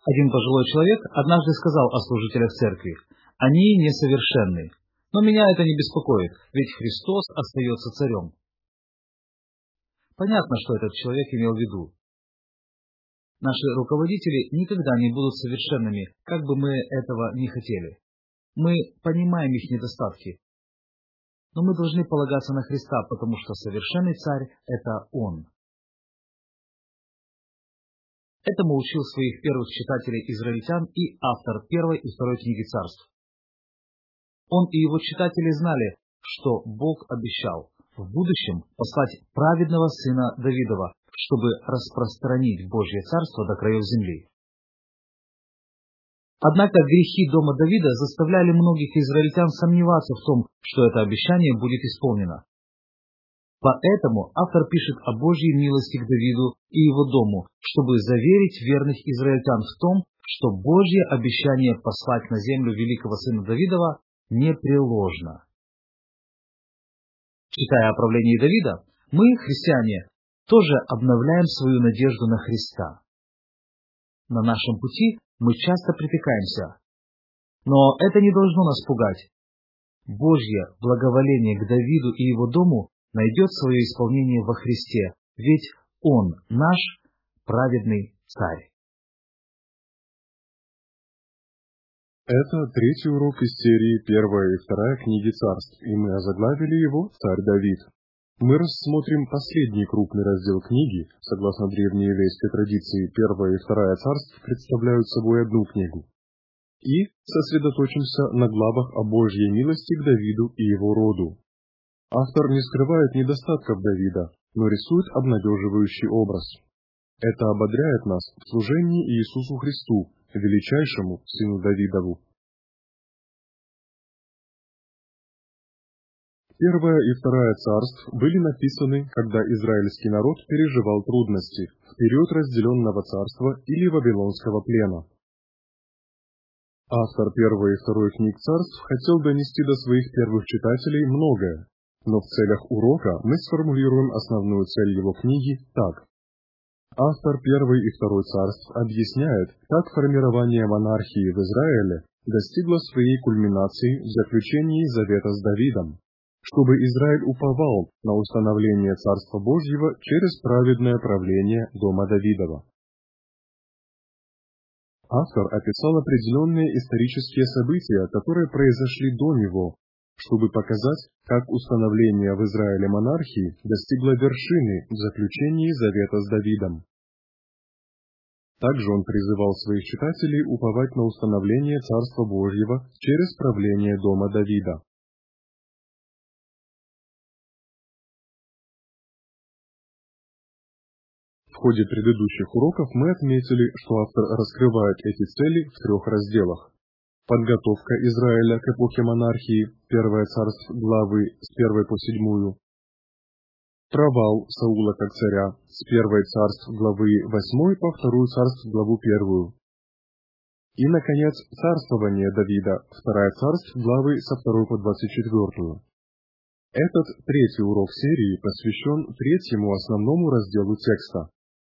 Один пожилой человек однажды сказал о служителях церкви: «Они несовершенны, но меня это не беспокоит, ведь Христос остается царем». Понятно, что этот человек имел в виду. Наши руководители никогда не будут совершенными, как бы мы этого не хотели. Мы понимаем их недостатки, но мы должны полагаться на Христа, потому что совершенный царь – это Он. Этому учил своих первых читателей израильтян и автор первой и второй книги Царств. Он и его читатели знали, что Бог обещал в будущем послать праведного сына Давидова, чтобы распространить Божье царство до краев земли. Однако грехи дома Давида заставляли многих израильтян сомневаться в том, что это обещание будет исполнено. Поэтому автор пишет о Божьей милости к Давиду и его дому, чтобы заверить верных израильтян в том, что Божье обещание послать на землю великого сына Давидова непреложно. Читая о правлении Давида, мы, христиане, тоже обновляем свою надежду на Христа. На нашем пути мы часто притыкаемся, но это не должно нас пугать. Божье благоволение к Давиду и его дому найдет свое исполнение во Христе, ведь Он наш праведный царь. Это третий урок из серии «Первая и вторая книги Царств», и мы озаглавили его «Царь Давид». Мы рассмотрим последний крупный раздел книги. Согласно древнееврейской традиции, Первая и Вторая Царств представляют собой одну книгу. И сосредоточимся на главах о Божьей милости к Давиду и его роду. Автор не скрывает недостатков Давида, но рисует обнадеживающий образ. Это ободряет нас в служении Иисусу Христу, величайшему сыну Давидову. Первая и Вторая Царств были написаны, когда израильский народ переживал трудности в период разделенного царства или вавилонского плена. Автор Первой и Второй книг Царств хотел донести до своих первых читателей многое, но в целях урока мы сформулируем основную цель его книги так. Автор Первой и Второй Царств объясняет, как формирование монархии в Израиле достигло своей кульминации в заключении завета с Давидом, чтобы Израиль уповал на установление Царства Божьего через праведное правление дома Давидова. Автор описал определенные исторические события, которые произошли до него, чтобы показать, как установление в Израиле монархии достигло вершины в заключении завета с Давидом. Также он призывал своих читателей уповать на установление Царства Божьего через правление дома Давида. В ходе предыдущих уроков мы отметили, что автор раскрывает эти цели в 3 разделах. Подготовка Израиля к эпохе монархии, Первое Царств, главы с 1 по 7. Провал Саула как царя, с 1 Царств, главы 8 по 2 Царств, главу 1. И, наконец, царствование Давида, 2 Царств, главы со 2 по 24. Этот третий урок серии посвящен третьему основному разделу текста.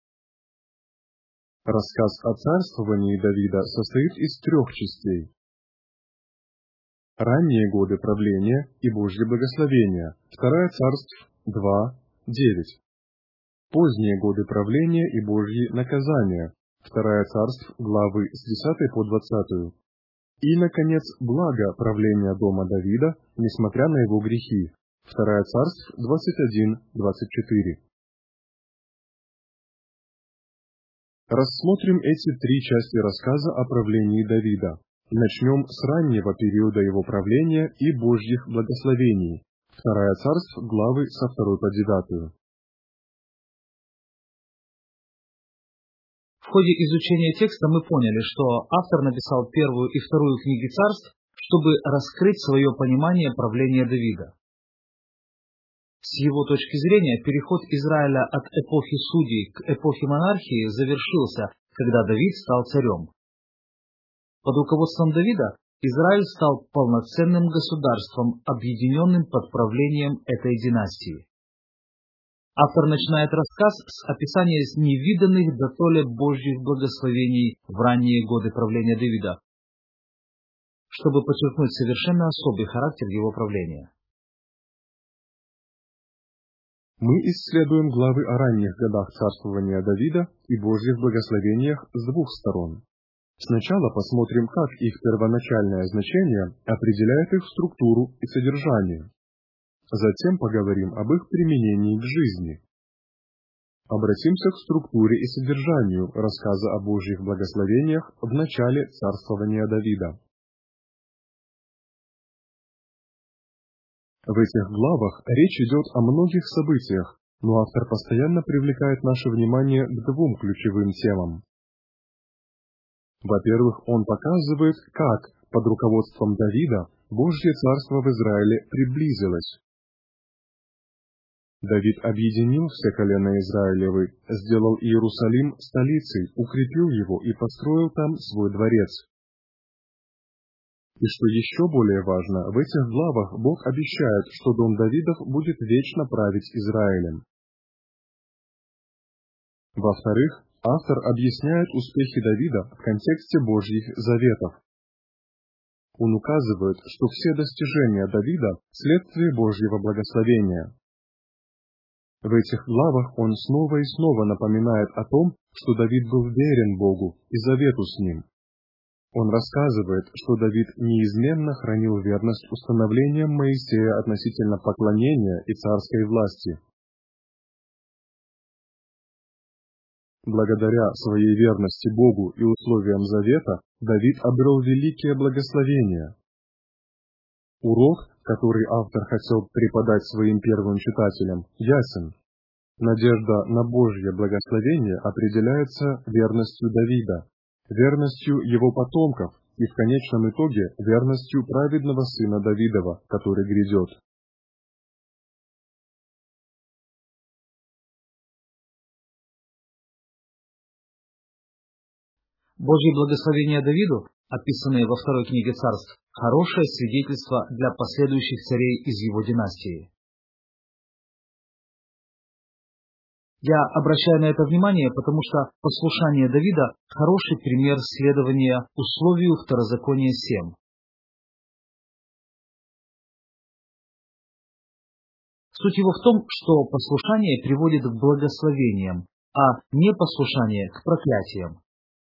Рассказ о царствовании Давида состоит из 3 частей. Ранние годы правления и Божье благословение, 2 Царств 2:9. Поздние годы правления и Божьи наказания, 2 Царств, главы с 10 по 20. И, наконец, благо правления дома Давида, несмотря на его грехи, 2 Царств 21-24. Рассмотрим эти 3 части рассказа о правлении Давида. Начнем с раннего периода его правления и Божьих благословений, 2 Царств, главы со 2 по 9. В ходе изучения текста мы поняли, что автор написал первую и вторую книги Царств, чтобы раскрыть свое понимание правления Давида. С его точки зрения, переход Израиля от эпохи судей к эпохе монархии завершился, когда Давид стал царем. Под руководством Давида Израиль стал полноценным государством, объединенным под правлением этой династии. Автор начинает рассказ с описания невиданных дотоле Божьих благословений в ранние годы правления Давида, чтобы подчеркнуть совершенно особый характер его правления. Мы исследуем главы о ранних годах царствования Давида и Божьих благословениях с двух сторон. Сначала посмотрим, как их первоначальное значение определяет их структуру и содержание. Затем поговорим об их применении к жизни. Обратимся к структуре и содержанию рассказа о Божьих благословениях в начале царствования Давида. В этих главах речь идет о многих событиях, но автор постоянно привлекает наше внимание к двум ключевым темам. Во-первых, он показывает, как под руководством Давида Божье царство в Израиле приблизилось. Давид объединил все колена Израилевы, сделал Иерусалим столицей, укрепил его и построил там свой дворец. И что еще более важно, в этих главах Бог обещает, что дом Давидов будет вечно править Израилем. Во-вторых, автор объясняет успехи Давида в контексте Божьих заветов. Он указывает, что все достижения Давида – следствие Божьего благословения. В этих главах он снова и снова напоминает о том, что Давид был верен Богу и завету с ним. Он рассказывает, что Давид неизменно хранил верность установлениям Моисея относительно поклонения и царской власти. Благодаря своей верности Богу и условиям завета, Давид обрел великие благословения. Урок, который автор хотел преподать своим первым читателям, ясен. Надежда на Божье благословение определяется верностью Давида, верностью его потомков и в конечном итоге верностью праведного сына Давидова, который грядет. Божьи благословения Давиду, описанные во второй книге Царств, хорошее свидетельство для последующих царей из его династии. Я обращаю на это внимание, потому что послушание Давида – хороший пример следования условию Второзакония 7. Суть его в том, что послушание приводит к благословениям, а непослушание – к проклятиям.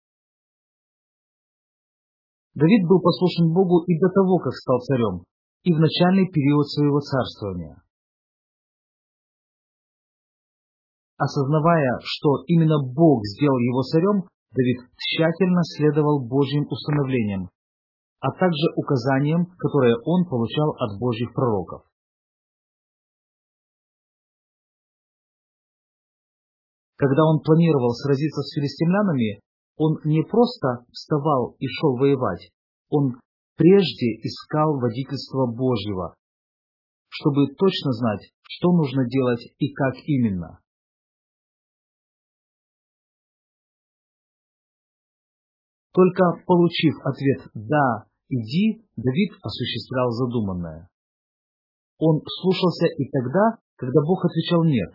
Давид был послушен Богу и до того, как стал царем, и в начальный период своего царствования. Осознавая, что именно Бог сделал его царем, Давид тщательно следовал Божьим установлениям, а также указаниям, которые он получал от Божьих пророков. Когда он планировал сразиться с филистимлянами, он не просто вставал и шел воевать, он прежде искал водительства Божьего, чтобы точно знать, что нужно делать и как именно. Только получив ответ «да, иди», Давид осуществлял задуманное. Он слушался и тогда, когда Бог отвечал «нет».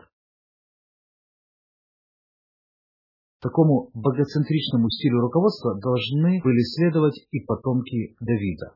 Такому богоцентричному стилю руководства должны были следовать и потомки Давида.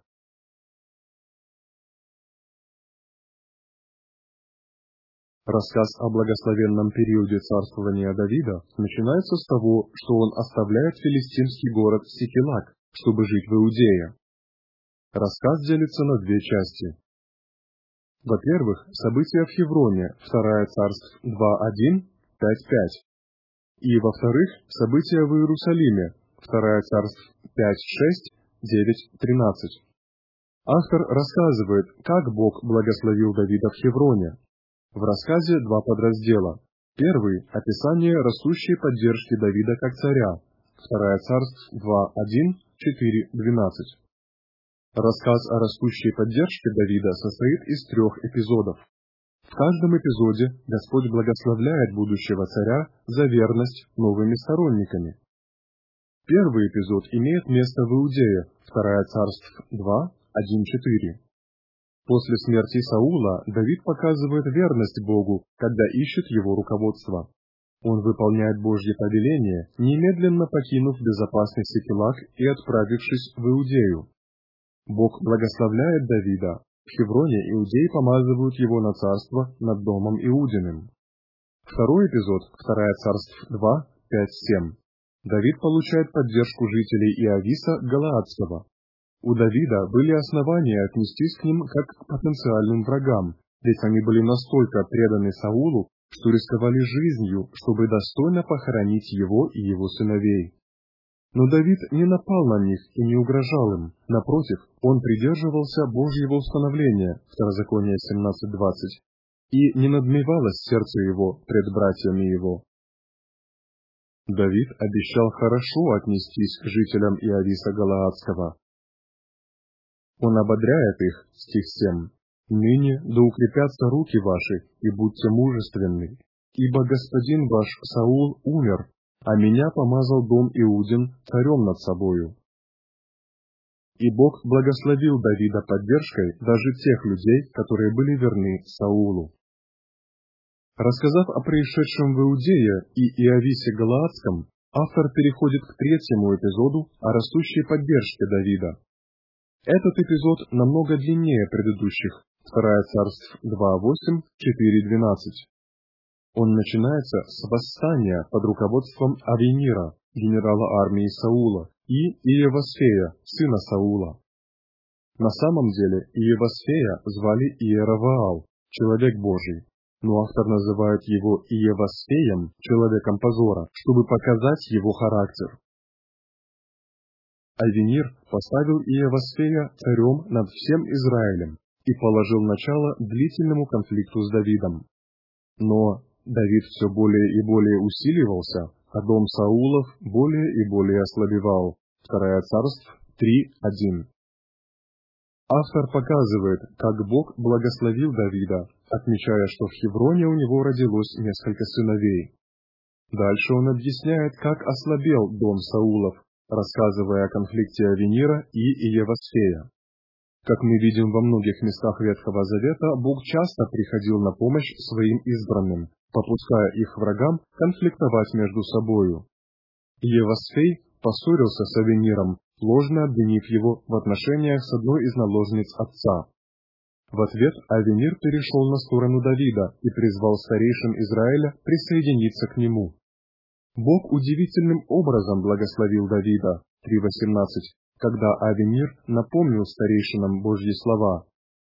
Рассказ о благословенном периоде царствования Давида начинается с того, что он оставляет филистимский город Сикелаг, чтобы жить в Иудее. Рассказ делится на две части. Во-первых, события в Хевроне, 2 Царств 2:1, 5:5. И, во-вторых, события в Иерусалиме, 2 Царств 5:6, 9:13. Автор рассказывает, как Бог благословил Давида в Хевроне. В рассказе два подраздела. Первый – описание растущей поддержки Давида как царя. 2 Царств 2:1, 4, 12. Рассказ о растущей поддержке Давида состоит из 3 эпизодов. В каждом эпизоде Господь благословляет будущего царя за верность новыми сторонниками. Первый эпизод имеет место в Иудее, 2 Царств 2:1-4. После смерти Саула Давид показывает верность Богу, когда ищет его руководство. Он выполняет Божье повеление, немедленно покинув безопасный Сикелаг и отправившись в Иудею. Бог благословляет Давида. В Хевроне иудеи помазывают его на царство над домом Иудиным. Второй эпизод, 2 Царств 2, 5-7. Давид получает поддержку жителей Иависа Галаадского. У Давида были основания отнестись к ним как к потенциальным врагам, ведь они были настолько преданы Саулу, что рисковали жизнью, чтобы достойно похоронить его и его сыновей. Но Давид не напал на них и не угрожал им. Напротив, он придерживался Божьего установления, Второзаконие 17:20, и не надмевалось сердце его пред братьями его. Давид обещал хорошо отнестись к жителям Иависа Галаадского. Он ободряет их, стих 7. «Ныне да укрепятся руки ваши, и будьте мужественны, ибо господин ваш Саул умер, а меня помазал дом Иудин царем над собою». И Бог благословил Давида поддержкой даже тех людей, которые были верны Саулу. Рассказав о происшедшем в Иудее и Иависе Галаадском, автор переходит к третьему эпизоду о растущей поддержке Давида. Этот эпизод намного длиннее предыдущих, 2 Царств 2:8, 4:12. Он начинается с восстания под руководством Авенира, генерала армии Саула, и Иевасфея, сына Саула. На самом деле Иевасфея звали Иераваал, человек Божий, но автор называет его Иевасфеем, человеком позора, чтобы показать его характер. Авенир поставил Иевасфея царем над всем Израилем и положил начало длительному конфликту с Давидом. Но Давид все более и более усиливался, а дом Саулов более и более ослабевал. 2 Царств 3:1. Автор показывает, как Бог благословил Давида, отмечая, что в Хевроне у него родилось несколько сыновей. Дальше он объясняет, как ослабел дом Саулов, рассказывая о конфликте Авенира и Иевасфея. Как мы видим во многих местах Ветхого Завета, Бог часто приходил на помощь своим избранным, попуская их врагам конфликтовать между собою. Иевасфей поссорился с Авениром, ложно обвинив его в отношениях с одной из наложниц отца. В ответ Авенир перешел на сторону Давида и призвал старейшин Израиля присоединиться к нему. Бог удивительным образом благословил Давида, 3:18, когда Авенир напомнил старейшинам Божьи слова: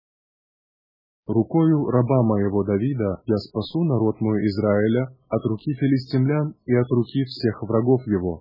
«Рукою раба моего Давида я спасу народ мой Израиля от руки филистимлян и от руки всех врагов его».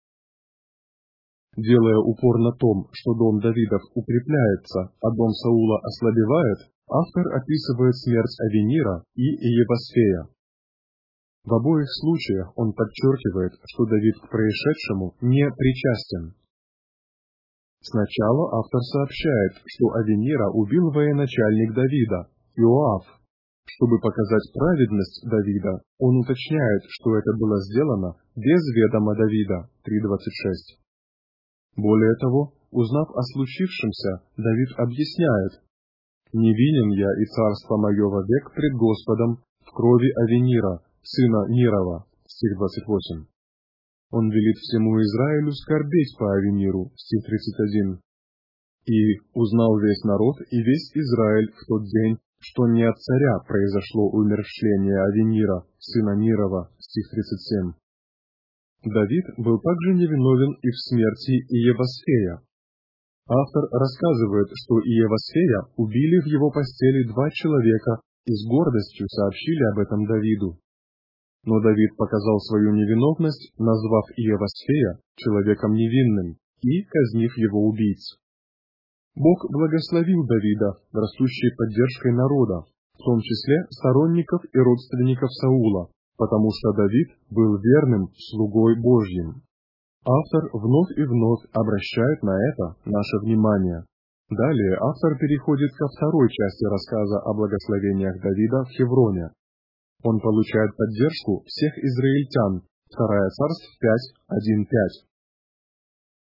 Делая упор на том, что дом Давидов укрепляется, а дом Саула ослабевает, автор описывает смерть Авенира и Иевасфея. В обоих случаях он подчеркивает, что Давид к происшедшему не причастен. Сначала автор сообщает, что Авенира убил военачальник Давида, Иоав. Чтобы показать праведность Давида, он уточняет, что это было сделано без ведома Давида, 3:26. Более того, узнав о случившемся, Давид объясняет: «Невинен я и царство мое вовек пред Господом в крови Авенира, сына Нирова», стих 28. Он велит всему Израилю скорбеть по Авениру, стих 31. «И узнал весь народ и весь Израиль в тот день, что не от царя произошло умерщвление Авенира, сына Нирова», стих 37. Давид был также невиновен и в смерти Иевасфея. Автор рассказывает, что Иевасфея убили в его постели 2 человека и с гордостью сообщили об этом Давиду. Но Давид показал свою невиновность, назвав Иевасфея человеком невинным и казнив его убийц. Бог благословил Давида растущей поддержкой народа, в том числе сторонников и родственников Саула, потому что Давид был верным слугой Божьим. Автор вновь и вновь обращает на это наше внимание. Далее автор переходит ко второй части рассказа о благословениях Давида в Хевроне. Он получает поддержку всех израильтян, 2 Царств 5:1-5.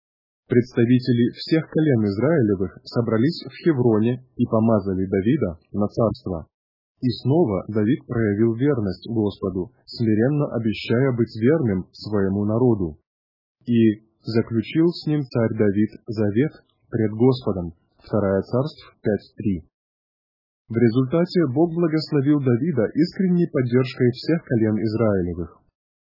Представители всех колен Израилевых собрались в Хевроне и помазали Давида на царство. И снова Давид проявил верность Господу, смиренно обещая быть верным своему народу. И заключил с ним царь Давид завет пред Господом. 2 Царств 5:3. В результате Бог благословил Давида искренней поддержкой всех колен Израилевых.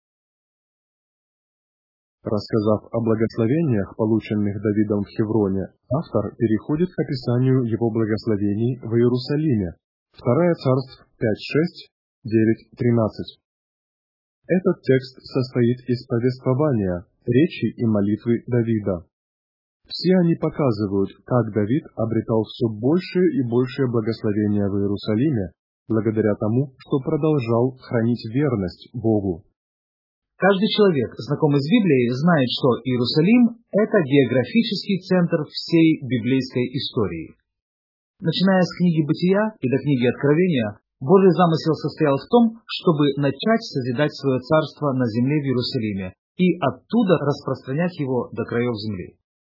Рассказав о благословениях, полученных Давидом в Хевроне, автор переходит к описанию его благословений в Иерусалиме. 2 Царств 5:6, 9:13. Этот текст состоит из повествования, речи и молитвы Давида. Все они показывают, как Давид обретал все большее и большее благословение в Иерусалиме, благодаря тому, что продолжал хранить верность Богу. Каждый человек, знакомый с Библией, знает, что Иерусалим – это географический центр всей библейской истории. Начиная с книги Бытия и до книги Откровения, Божий замысел состоял в том, чтобы начать созидать свое царство на земле в Иерусалиме и оттуда распространять его до краев земли.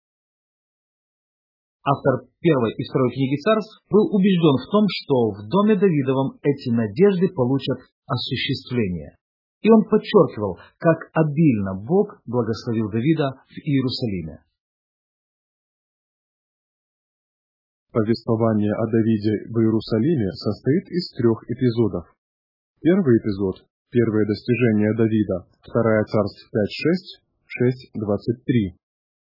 Автор первой и второй книги Царств был убежден в том, что в доме Давидовом эти надежды получат осуществление. И он подчеркивал, как обильно Бог благословил Давида в Иерусалиме. Повествование о Давиде в Иерусалиме состоит из 3 эпизодов. Первый эпизод – первое достижение Давида, 2 Царств 5:6, 6:23.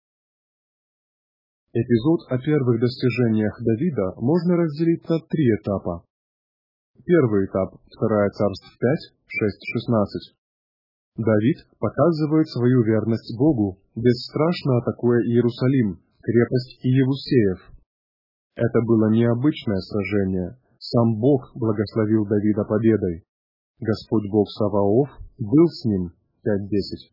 Эпизод о первых достижениях Давида можно разделить на 3 этапа. Первый этап – 2 Царств 5:6-16. Давид показывает свою верность Богу, бесстрашно атакуя Иерусалим, крепость Иевусеев. Это было необычное сражение. Сам Бог благословил Давида победой. Господь Бог Саваоф был с ним. 5:10.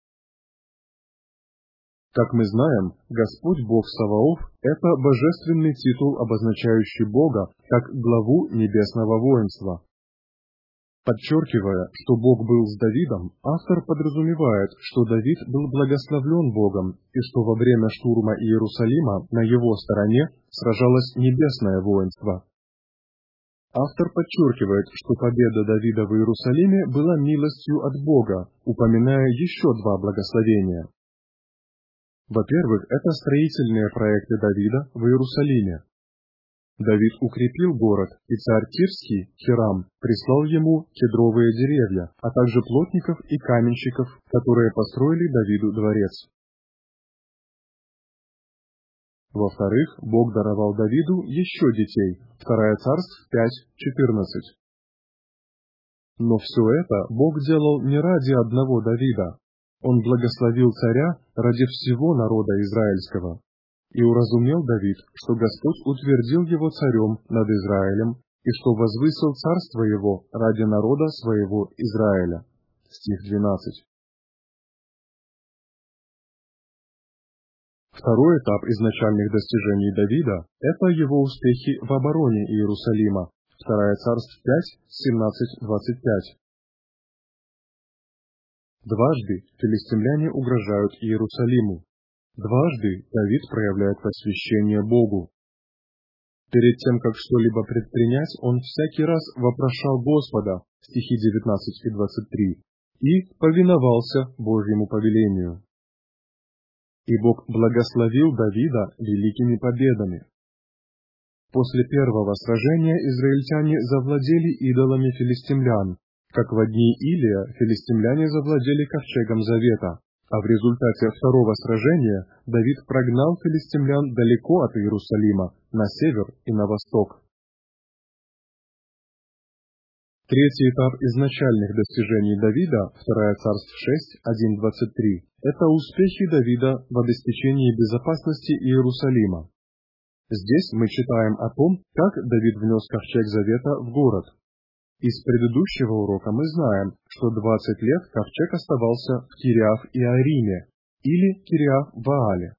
Как мы знаем, Господь Бог Саваоф – это божественный титул, обозначающий Бога как главу небесного воинства. Подчеркивая, что Бог был с Давидом, автор подразумевает, что Давид был благословлен Богом и что во время штурма Иерусалима на его стороне сражалось небесное воинство. Автор подчеркивает, что победа Давида в Иерусалиме была милостью от Бога, упоминая еще 2 благословения. Во-первых, это строительные проекты Давида в Иерусалиме. Давид укрепил город, и царь Тирский, Хирам, прислал ему кедровые деревья, а также плотников и каменщиков, которые построили Давиду дворец. Во-вторых, Бог даровал Давиду еще детей. 2 Царств 5:14. Но все это Бог делал не ради одного Давида. Он благословил царя ради всего народа израильского. И уразумел Давид, что Господь утвердил его царем над Израилем, и что возвысил царство его ради народа своего Израиля. Стих 12. Второй этап изначальных достижений Давида – это его успехи в обороне Иерусалима. 2 Царств 5, 17-25. Дважды филистимляне угрожают Иерусалиму. Дважды Давид проявляет посвящение Богу. Перед тем, как что-либо предпринять, он всякий раз вопрошал Господа, стихи 19 и 23, и повиновался Божьему повелению. И Бог благословил Давида великими победами. После первого сражения израильтяне завладели идолами филистимлян, как в дни Илия филистимляне завладели ковчегом завета, а в результате второго сражения Давид прогнал филистимлян далеко от Иерусалима, на север и на восток. Третий этап изначальных достижений Давида, 2 Царств 6, 1-23, это успехи Давида в обеспечении безопасности Иерусалима. Здесь мы читаем о том, как Давид внес ковчег завета в город. Из предыдущего урока мы знаем, что 20 лет ковчег оставался в Кириаф-Иариме или Кириаф-Ваале.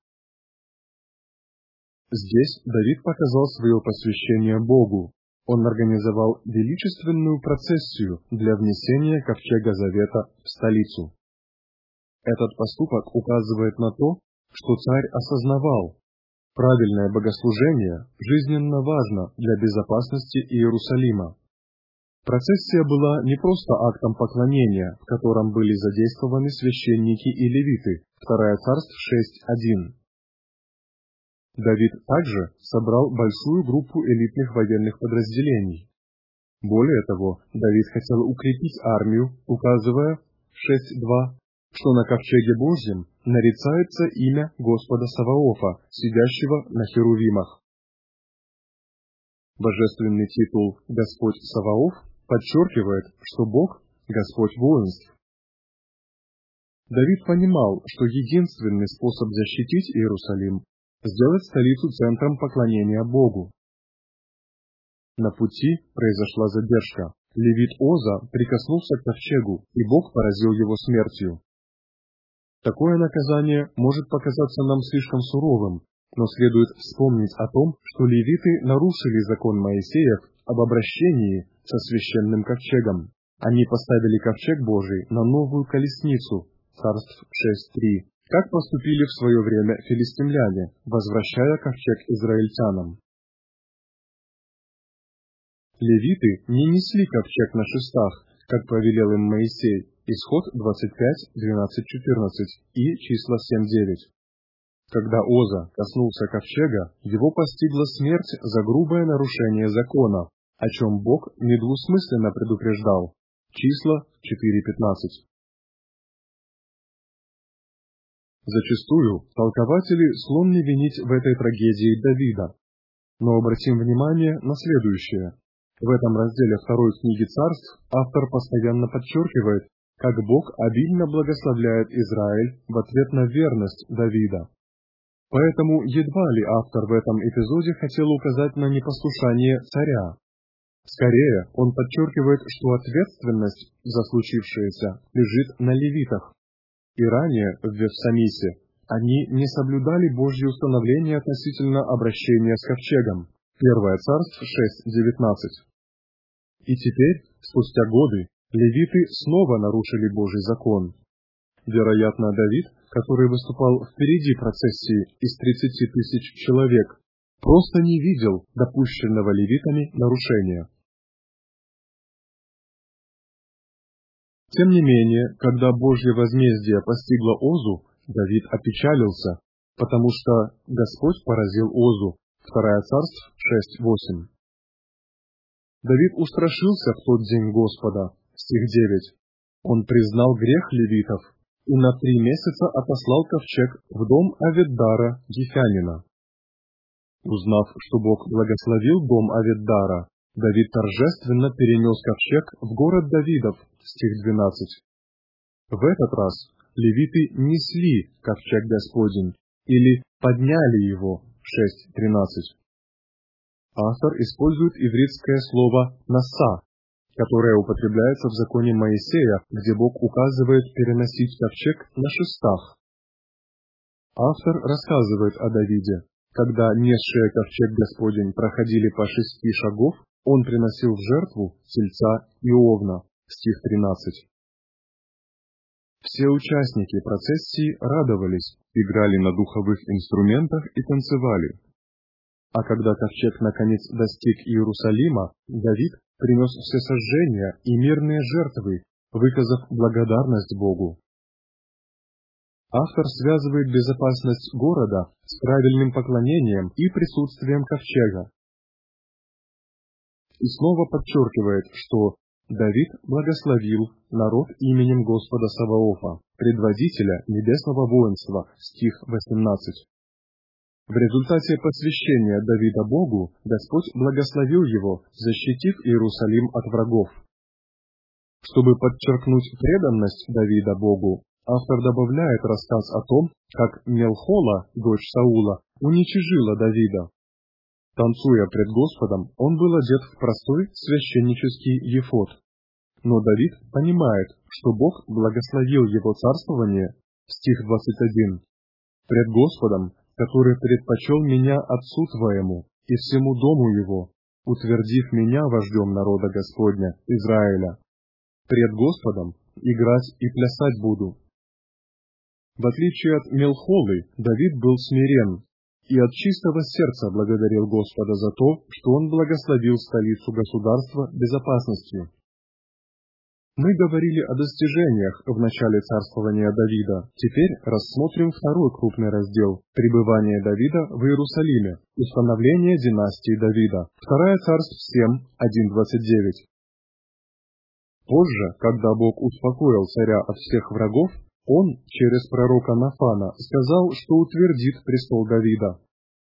Здесь Давид показал свое посвящение Богу. Он организовал величественную процессию для внесения ковчега завета в столицу. Этот поступок указывает на то, что царь осознавал, правильное богослужение жизненно важно для безопасности Иерусалима. Процессия была не просто актом поклонения, в котором были задействованы священники и левиты, 2 Царств 6:1. Давид также собрал большую группу элитных военных подразделений. Более того, Давид хотел укрепить армию, указывая 6:2, что на ковчеге Божьем нарицается имя Господа Саваофа, сидящего на херувимах. Божественный титул «Господь Саваоф» подчеркивает, что Бог – Господь воинств. Давид понимал, что единственный способ защитить Иерусалим – сделать столицу центром поклонения Богу. На пути произошла задержка. Левит Оза прикоснулся к ковчегу, и Бог поразил его смертью. Такое наказание может показаться нам слишком суровым, но следует вспомнить о том, что левиты нарушили закон Моисеев об обращении со священным ковчегом. Они поставили ковчег Божий на новую колесницу, Царств 6:3, как поступили в свое время филистимляне, возвращая ковчег израильтянам. Левиты не несли ковчег на шестах, как повелел им Моисей, Исход 25:12-14 и числа 7:9. Когда Оза коснулся ковчега, его постигла смерть за грубое нарушение закона, о чем Бог недвусмысленно предупреждал. Числа 4:15. Зачастую толкователи склонны винить в этой трагедии Давида. Но обратим внимание на следующее. В этом разделе 2 книги Царств автор постоянно подчеркивает, как Бог обильно благословляет Израиль в ответ на верность Давида. Поэтому едва ли автор в этом эпизоде хотел указать на непослушание царя. Скорее, он подчеркивает, что ответственность за случившееся лежит на левитах. И ранее в Вефсамисе они не соблюдали Божьи установления относительно обращения с ковчегом. 1 Царств 6:19. И теперь, спустя годы, левиты снова нарушили Божий закон. Вероятно, Давид, который выступал впереди процессии из 30 тысяч человек, просто не видел допущенного левитами нарушения. Тем не менее, когда Божье возмездие постигло Озу, Давид опечалился, потому что Господь поразил Озу. 2 Царств 6:8. Давид устрашился в тот день Господа. Стих 9. Он признал грех левитов и на 3 месяца отослал ковчег в дом Авиддара Гифянина. Узнав, что Бог благословил дом Авиддара, Давид торжественно перенес ковчег в город Давидов. Стих 12. В этот раз левиты несли ковчег Господень или подняли его. 6:13. Автор использует ивритское слово «наса», которое употребляется в законе Моисея, где Бог указывает переносить ковчег на шестах. Автор рассказывает о Давиде. Когда несшие ковчег Господень проходили по 6 шагов, он приносил в жертву тельца и овна. Стих 13. Все участники процессии радовались, играли на духовых инструментах и танцевали. А когда ковчег наконец достиг Иерусалима, Давид принес всесожжения и мирные жертвы, выказав благодарность Богу. Автор связывает безопасность города с правильным поклонением и присутствием ковчега. И снова подчеркивает, что Давид благословил народ именем Господа Саваофа, предводителя небесного воинства, стих 18. В результате посвящения Давида Богу, Господь благословил его, защитив Иерусалим от врагов. Чтобы подчеркнуть преданность Давида Богу, автор добавляет рассказ о том, как Мелхола, дочь Саула, уничижила Давида. Танцуя пред Господом, он был одет в простой священнический ефод. Но Давид понимает, что Бог благословил его царствование, стих 21, пред Господом, который предпочел меня отцу твоему и всему дому его, утвердив меня вождем народа Господня, Израиля. Пред Господом играть и плясать буду. В отличие от Мелхолы, Давид был смирен и от чистого сердца благодарил Господа за то, что он благословил столицу государства безопасностью. Мы говорили о достижениях в начале царствования Давида. Теперь рассмотрим второй крупный раздел – пребывание Давида в Иерусалиме, установление династии Давида. 2 Царств 7, 1-29. Позже, когда Бог успокоил царя от всех врагов, он через пророка Нафана сказал, что утвердит престол Давида.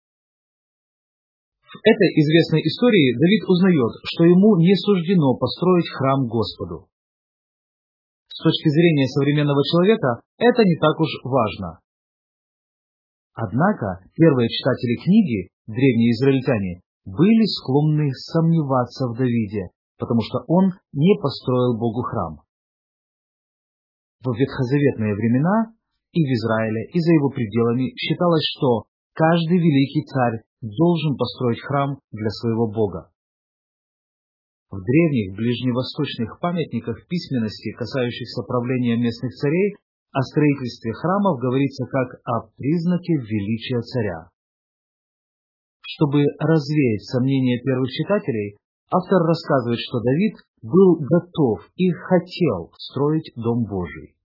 В этой известной истории Давид узнает, что ему не суждено построить храм Господу. С точки зрения современного человека, это не так уж важно. Однако первые читатели книги, древние израильтяне, были склонны сомневаться в Давиде, потому что он не построил Богу храм. В ветхозаветные времена и в Израиле, и за его пределами считалось, что каждый великий царь должен построить храм для своего Бога. В древних ближневосточных памятниках письменности, касающихся правления местных царей, о строительстве храмов говорится как о признаке величия царя. Чтобы развеять сомнения первых читателей, автор рассказывает, что Давид был готов и хотел строить Дом Божий.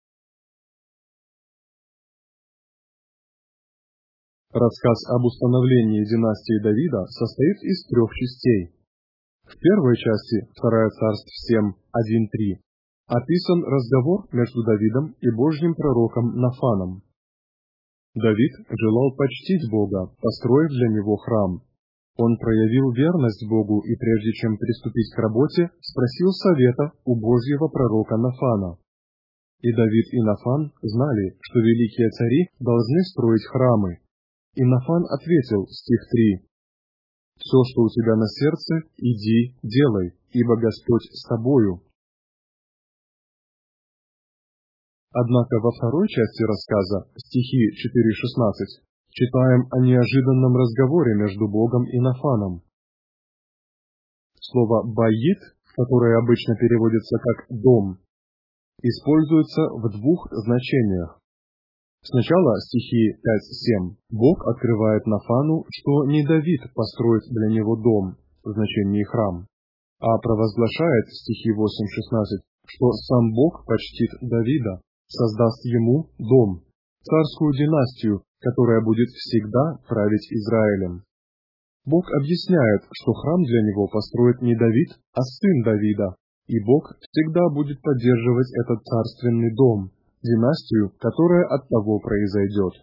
Рассказ об установлении династии Давида состоит из 3 частей. В первой части, 2 Царств 7, 1-3, описан разговор между Давидом и Божьим пророком Нафаном. Давид желал почтить Бога, построив для него храм. Он проявил верность Богу и прежде чем приступить к работе, спросил совета у Божьего пророка Нафана. И Давид и Нафан знали, что великие цари должны строить храмы. И Нафан ответил, стих 3, «Все, что у тебя на сердце, иди, делай, ибо Господь с тобою». Однако во второй части рассказа, стихи 4-16, читаем о неожиданном разговоре между Богом и Нафаном. Слово «баит», которое обычно переводится как «дом», используется в 2 значениях. Сначала, стихи 5-7, Бог открывает Нафану, что не Давид построит для него дом, в значении храм, а провозглашает, стихи 8-16, что сам Бог почтит Давида, создаст ему дом, царскую династию, которая будет всегда править Израилем. Бог объясняет, что храм для него построит не Давид, а сын Давида, и Бог всегда будет поддерживать этот царственный дом, династию, которая от того произойдет.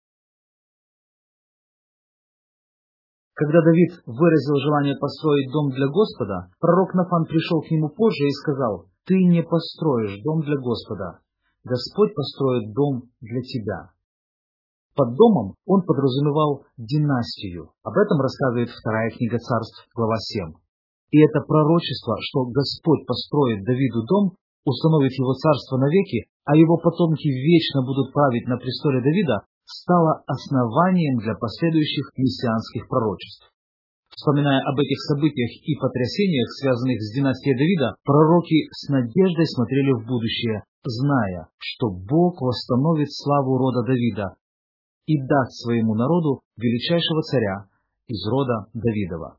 Когда Давид выразил желание построить дом для Господа, пророк Нафан пришел к нему позже и сказал: «Ты не построишь дом для Господа, Господь построит дом для тебя». Под домом он подразумевал династию. Об этом рассказывает 2 книга Царств, глава 7. И это пророчество, что Господь построит Давиду дом, установит его царство навеки, а его потомки вечно будут править на престоле Давида, стало основанием для последующих мессианских пророчеств. Вспоминая об этих событиях и потрясениях, связанных с династией Давида, пророки с надеждой смотрели в будущее, зная, что Бог восстановит славу рода Давида и даст своему народу величайшего царя из рода Давидова.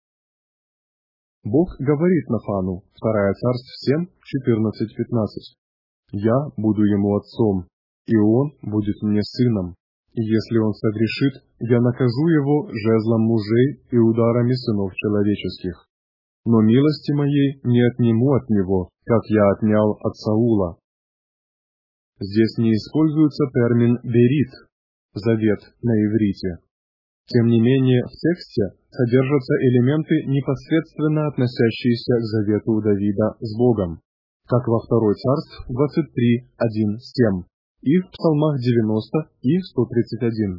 Бог говорит Нафану, 2 Царств 7, 14-15, «Я буду ему отцом, и он будет мне сыном. И если он согрешит, я накажу его жезлом мужей и ударами сынов человеческих. Но милости моей не отниму от него, как я отнял от Саула». Здесь не используется термин «берит», «завет» на иврите. Тем не менее, в тексте содержатся элементы, непосредственно относящиеся к завету Давида с Богом, как во 2 Царств 23, 1-7, и в Псалмах 90 и 131.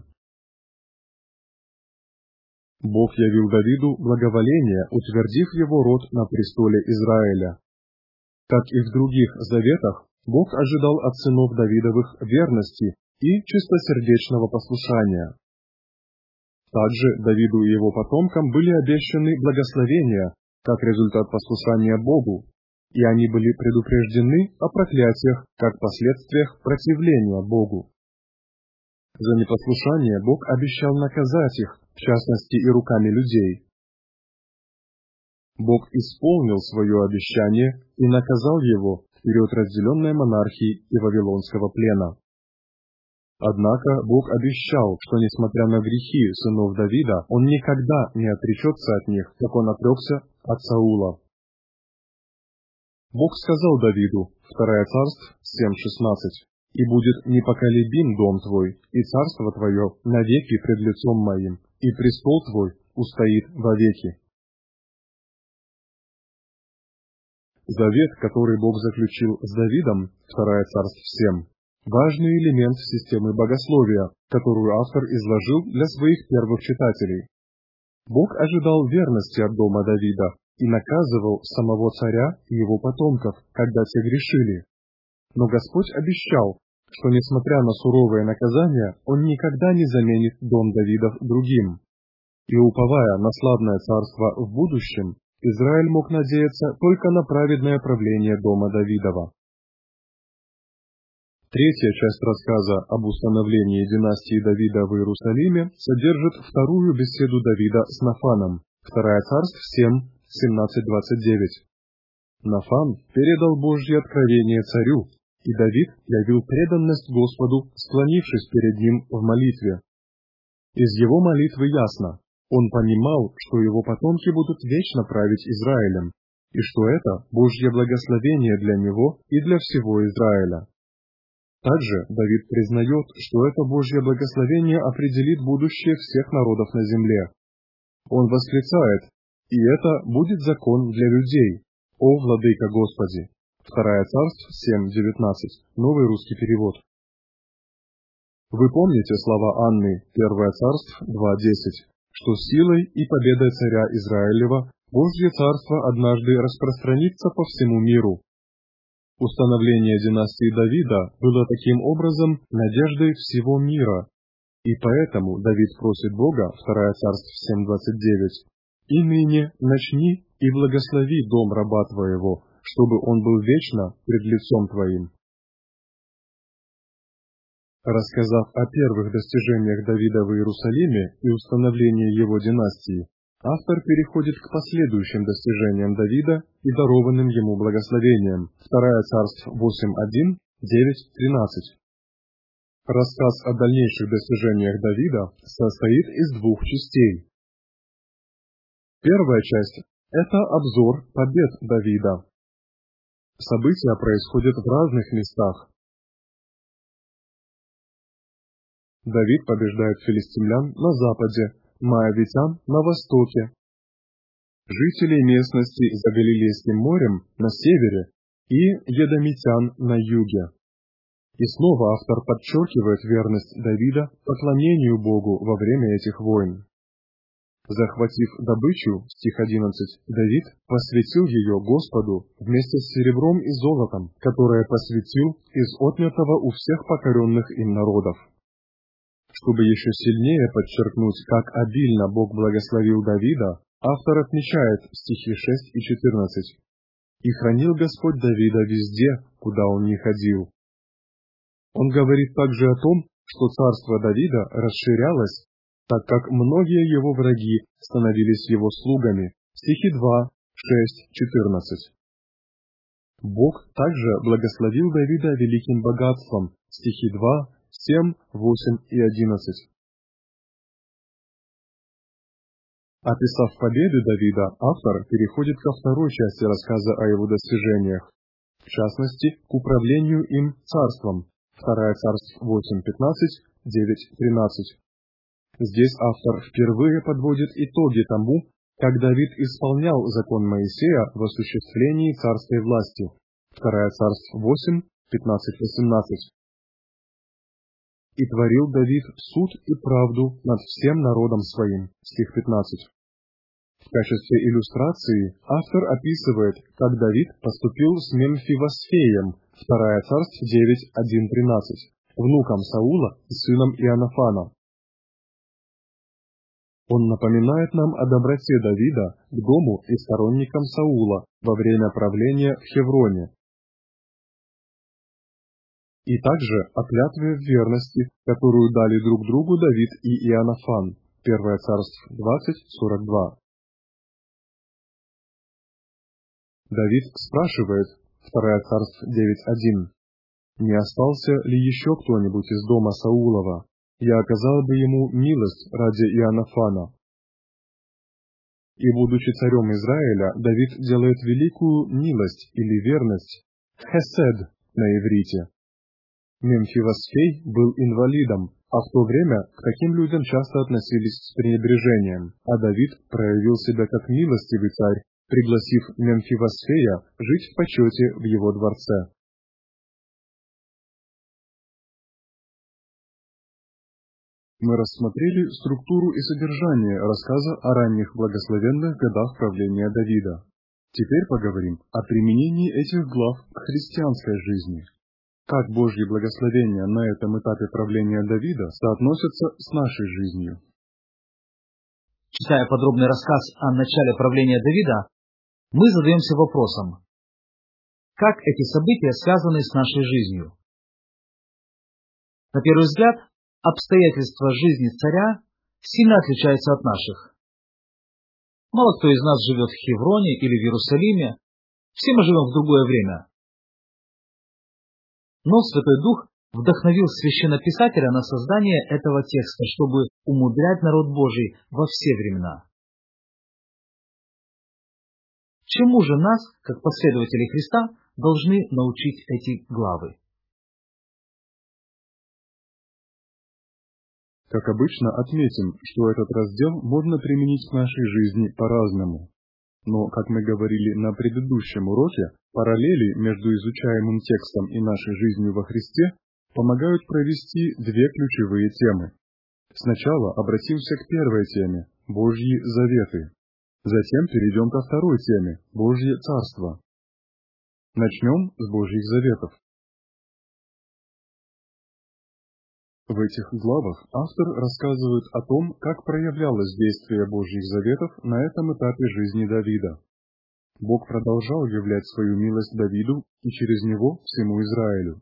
Бог явил Давиду благоволение, утвердив его род на престоле Израиля. Как и в других заветах, Бог ожидал от сынов Давидовых верности и чистосердечного послушания. Также Давиду и его потомкам были обещаны благословения, как результат послушания Богу, и они были предупреждены о проклятиях, как последствиях противления Богу. За непослушание Бог обещал наказать их, в частности и руками людей. Бог исполнил свое обещание и наказал его в период разделенной монархии и вавилонского плена. Однако Бог обещал, что несмотря на грехи сынов Давида, Он никогда не отречется от них, как Он отрекся от Саула. Бог сказал Давиду, 2 Царств 7:16, «И будет непоколебим дом твой, и царство твое навеки пред лицом моим, и престол твой устоит вовеки». Завет, который Бог заключил с Давидом, 2 Царств 7, важный элемент системы богословия, которую автор изложил для своих первых читателей. Бог ожидал верности от дома Давида и наказывал самого царя и его потомков, когда те грешили. Но Господь обещал, что, несмотря на суровое наказание, Он никогда не заменит дом Давидов другим. И уповая на славное царство в будущем, Израиль мог надеяться только на праведное правление дома Давидова. Третья часть рассказа об установлении династии Давида в Иерусалиме содержит вторую беседу Давида с Нафаном, 2 Царств 7, 17-29. Нафан передал Божье откровение царю, и Давид явил преданность Господу, склонившись перед ним в молитве. Из его молитвы ясно, он понимал, что его потомки будут вечно править Израилем, и что это Божье благословение для него и для всего Израиля. Также Давид признает, что это Божье благословение определит будущее всех народов на земле. Он восклицает: «И это будет закон для людей, о Владыка Господи». 2 Царств 7:19, новый русский перевод. Вы помните слова Анны, 1 Царств 2:10, что силой и победой царя Израилева Божье царство однажды распространится по всему миру. Установление династии Давида было таким образом надеждой всего мира, и поэтому Давид просит Бога, 2 Царств 7:29, «И ныне начни и благослови дом раба твоего, чтобы он был вечно пред лицом твоим». Рассказав о первых достижениях Давида в Иерусалиме и установлении его династии, автор переходит к последующим достижениям Давида и дарованным ему благословениям. 2 Царств 8:1, 9:13. Рассказ о дальнейших достижениях Давида состоит из двух частей. Первая часть – это обзор побед Давида. События происходят в разных местах. Давид побеждает филистимлян на западе, моавитян на востоке, жителей местности за Галилейским морем на севере и едомитян на юге. И снова автор подчеркивает верность Давида поклонению Богу во время этих войн. Захватив добычу, стих 11, Давид посвятил ее Господу вместе с серебром и золотом, которое посвятил из отнятого у всех покоренных им народов. Чтобы еще сильнее подчеркнуть, как обильно Бог благословил Давида, автор отмечает стихи 6 и 14. «И хранил Господь Давида везде, куда он ни ходил». Он говорит также о том, что царство Давида расширялось, так как многие его враги становились его слугами. Стихи 2, 6, 14. Бог также благословил Давида великим богатством. Стихи 2, 7, 8 и 11. Описав победы Давида, автор переходит ко второй части рассказа о его достижениях, в частности, к управлению им царством. 2 Царств 8:15, 9:13. Здесь автор впервые подводит итоги тому, как Давид исполнял закон Моисея в осуществлении царской власти. 2 Царств 8, 15-18. «И творил Давид суд и правду над всем народом своим». Стих 15. В качестве иллюстрации автор описывает, как Давид поступил с Мемфивосфеем, 2 Царств 9, 1-13, внуком Саула и сыном Иоаннафана. Он напоминает нам о доброте Давида к дому и сторонникам Саула во время правления в Хевроне. и также о клятве в верности, которую дали друг другу Давид и Иоаннафан. 1 Царств 20:42. Давид спрашивает, 2 Царств 9:1, «Не остался ли еще кто-нибудь из дома Саулова? Я оказал бы ему милость ради Иоаннафана». И, будучи царем Израиля, Давид делает великую милость или верность, хесед на иврите. Мемфивосфей был инвалидом, а в то время к таким людям часто относились с пренебрежением, а Давид проявил себя как милостивый царь, пригласив Мемфивосфея жить в почете в его дворце. Мы рассмотрели структуру и содержание рассказа о ранних благословенных годах правления Давида. Теперь поговорим о применении этих глав к христианской жизни. Как Божьи благословения на этом этапе правления Давида соотносятся с нашей жизнью? Читая подробный рассказ о начале правления Давида, мы задаемся вопросом, как эти события связаны с нашей жизнью? На первый взгляд, обстоятельства жизни царя сильно отличаются от наших. Мало кто из нас живет в Хевроне или в Иерусалиме, все мы живем в другое время. Но Святой Дух вдохновил священнописателя на создание этого текста, чтобы умудрять народ Божий во все времена. Чему же нас, как последователей Христа, должны научить эти главы? Как обычно, отметим, что этот раздел можно применить к нашей жизни по-разному. Но, как мы говорили на предыдущем уроке, параллели между изучаемым текстом и нашей жизнью во Христе помогают провести две ключевые темы. Сначала обратимся к первой теме – Божьи заветы. Затем перейдем ко второй теме – Божье царство. Начнем с Божьих заветов. В этих главах автор рассказывает о том, как проявлялось действие Божьих заветов на этом этапе жизни Давида. Бог продолжал являть свою милость Давиду и через него всему Израилю.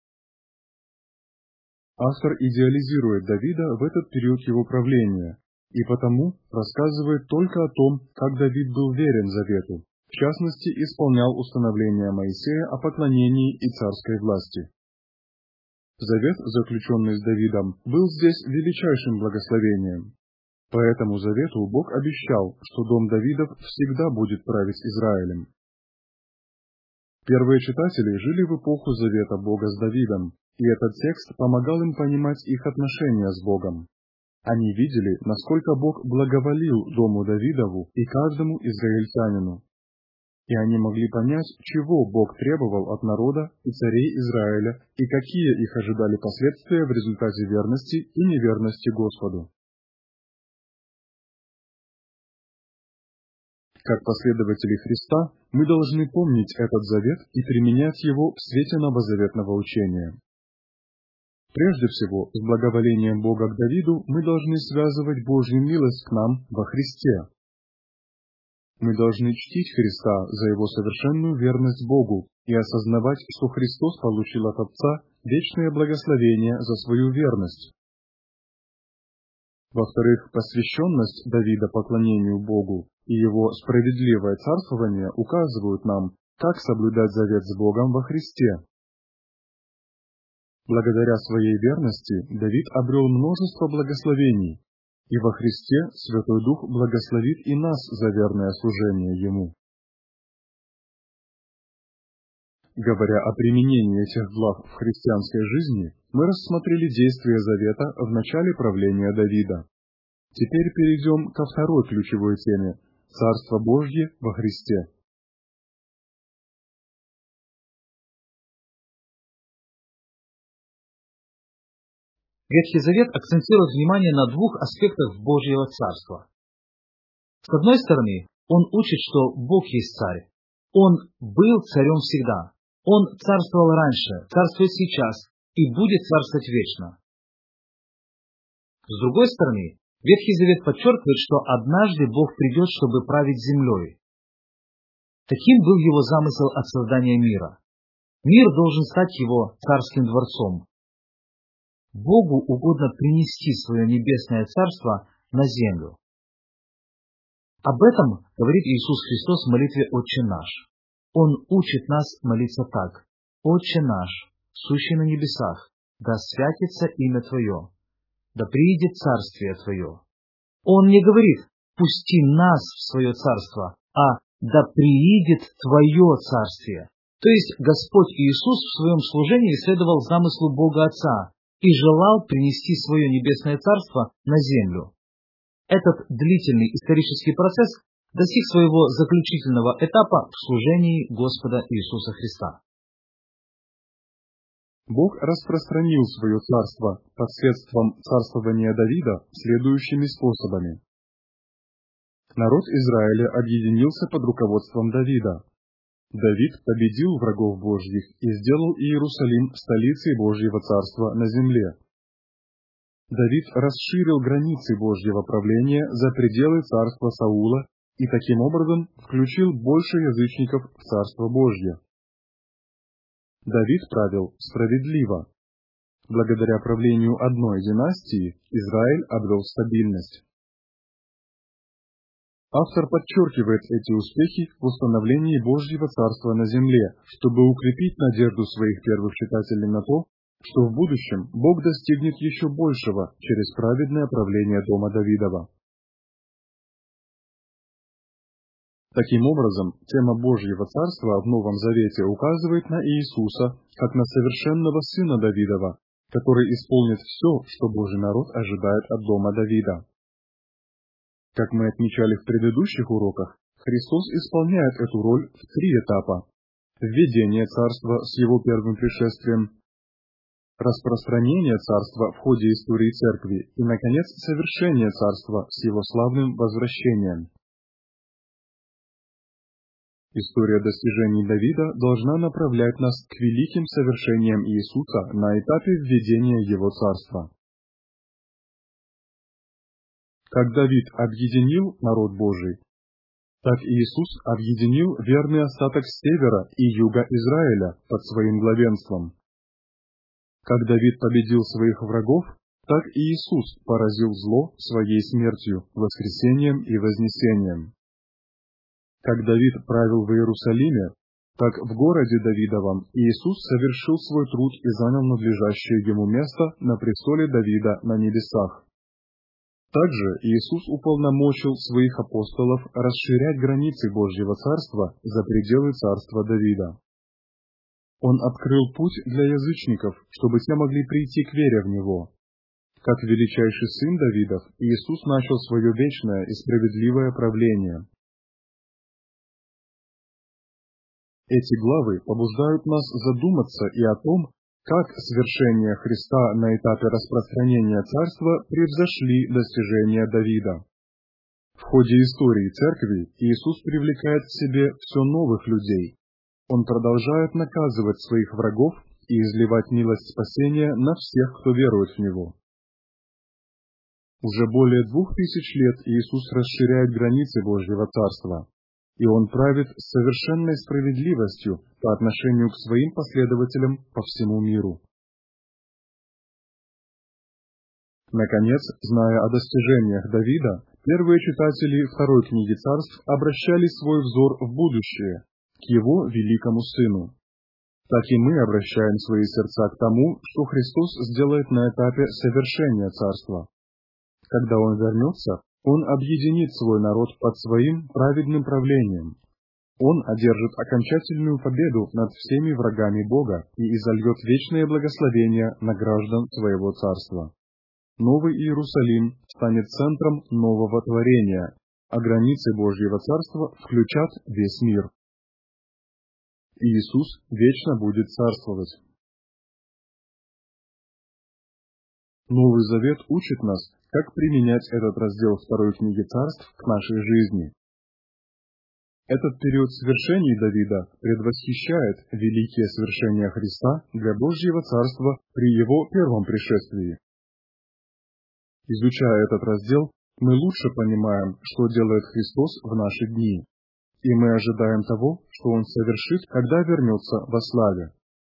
Автор идеализирует Давида в этот период его правления, и потому рассказывает только о том, как Давид был верен завету, в частности, исполнял установление Моисея о поклонении и царской власти. Завет, заключенный с Давидом, был здесь величайшим благословением. По этому завету Бог обещал, что дом Давидов всегда будет править Израилем. Первые читатели жили в эпоху завета Бога с Давидом, и этот текст помогал им понимать их отношения с Богом. Они видели, насколько Бог благоволил дому Давидову и каждому израильтянину. И они могли понять, чего Бог требовал от народа и царей Израиля, и какие их ожидали последствия в результате верности и неверности Господу. Как последователи Христа, мы должны помнить этот завет и применять его в свете новозаветного учения. Прежде всего, с благоволением Бога к Давиду мы должны связывать Божью милость к нам во Христе. Мы должны чтить Христа за Его совершенную верность Богу и осознавать, что Христос получил от Отца вечное благословение за свою верность. Во-вторых, посвященность Давида поклонению Богу и его справедливое царствование указывают нам, как соблюдать завет с Богом во Христе. Благодаря своей верности Давид обрел множество благословений, и во Христе Святой Дух благословит и нас за верное служение Ему. Говоря о применении этих глав в христианской жизни, мы рассмотрели действия завета в начале правления Давида. Теперь перейдем ко второй ключевой теме – Царство Божье во Христе. Ветхий Завет акцентирует внимание на двух аспектах Божьего Царства. С одной стороны, он учит, что Бог есть Царь. Он был царем всегда. Он царствовал раньше, царствует сейчас и будет царствовать вечно. С другой стороны, Ветхий Завет подчеркивает, что однажды Бог придет, чтобы править землей. Таким был его замысел от создания мира. Мир должен стать его царским дворцом. Богу угодно принести свое небесное царство на землю. Об этом говорит Иисус Христос в молитве «Отче наш». Он учит нас молиться так: «Отче наш, сущий на небесах, да святится имя Твое, да приидет царствие Твое». Он не говорит: «Пусти нас в свое царство», а «да приидет Твое царствие». То есть Господь Иисус в своем служении следовал замыслу Бога Отца и желал принести свое небесное царство на землю. Этот длительный исторический процесс достиг своего заключительного этапа в служении Господа Иисуса Христа. Бог распространил свое царство посредством царствования Давида следующими способами. Народ Израиля объединился под руководством Давида. Давид победил врагов Божьих и сделал Иерусалим столицей Божьего царства на земле. Давид расширил границы Божьего правления за пределы царства Саула и таким образом включил больше язычников в царство Божье. Давид правил справедливо. Благодаря правлению одной династии Израиль обрел стабильность. Автор подчеркивает эти успехи в установлении Божьего царства на земле, чтобы укрепить надежду своих первых читателей на то, что в будущем Бог достигнет еще большего через праведное правление дома Давидова. Таким образом, тема Божьего царства в Новом Завете указывает на Иисуса как на совершенного сына Давидова, который исполнит все, что Божий народ ожидает от дома Давида. Как мы отмечали в предыдущих уроках, Христос исполняет эту роль в 3 этапа: введение царства с его первым пришествием, распространение царства в ходе истории церкви и, наконец, совершение царства с его славным возвращением. История достижений Давида должна направлять нас к великим совершениям Иисуса на этапе введения его царства. Как Давид объединил народ Божий, так Иисус объединил верный остаток севера и юга Израиля под своим главенством. Как Давид победил своих врагов, так и Иисус поразил зло своей смертью, воскресением и вознесением. Как Давид правил в Иерусалиме, так в городе Давидовом Иисус совершил свой труд и занял надлежащее ему место на престоле Давида на небесах. Также Иисус уполномочил своих апостолов расширять границы Божьего царства за пределы царства Давида. Он открыл путь для язычников, чтобы те могли прийти к вере в Него. Как величайший сын Давидов, Иисус начал свое вечное и справедливое правление. Эти главы побуждают нас задуматься и о том, как свершения Христа на этапе распространения царства превзошли достижения Давида. В ходе истории Церкви Иисус привлекает к себе все новых людей. Он продолжает наказывать своих врагов и изливать милость спасения на всех, кто верует в Него. Уже более 2000 лет Иисус расширяет границы Божьего Царства, и Он правит с совершенной справедливостью по отношению к своим последователям по всему миру. Наконец, зная о достижениях Давида, первые читатели второй книги Царств обращали свой взор в будущее, к его великому Сыну. Так и мы обращаем свои сердца к тому, что Христос сделает на этапе совершения Царства. Когда Он вернется, Он объединит свой народ под своим праведным правлением. Он одержит окончательную победу над всеми врагами Бога и изольет вечное благословение на граждан своего царства. Новый Иерусалим станет центром нового творения, а границы Божьего царства включат весь мир. Иисус вечно будет царствовать. Новый Завет учит нас, как применять этот раздел второй книги Царств к нашей жизни. Этот период свершений Давида предвосхищает великие свершения Христа для Божьего Царства при Его первом пришествии. Изучая этот раздел, мы лучше понимаем, что делает Христос в наши дни, и мы ожидаем того, что Он совершит, когда вернется во славе.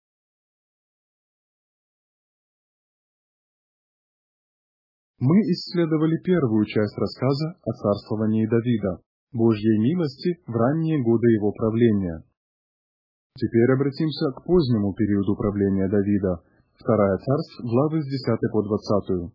Мы исследовали первую часть рассказа о царствовании Давида, Божьей милости в ранние годы его правления. Теперь обратимся к позднему периоду правления Давида, 2 Царств, главы с 10 по 20.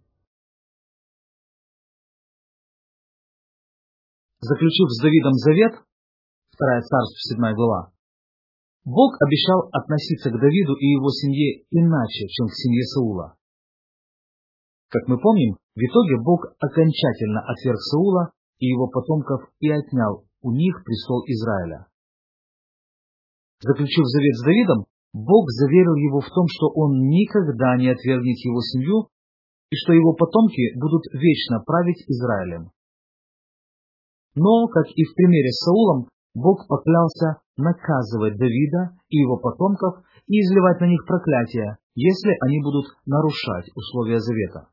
Заключив с Давидом завет, 2 Царств, 7 глава, Бог обещал относиться к Давиду и его семье иначе, чем к семье Саула. Как мы помним, в итоге Бог окончательно отверг Саула и его потомков и отнял у них престол Израиля. Заключив завет с Давидом, Бог заверил его в том, что он никогда не отвергнет его семью и что его потомки будут вечно править Израилем. Но, как и в примере с Саулом, Бог поклялся наказывать Давида и его потомков и изливать на них проклятия, если они будут нарушать условия завета.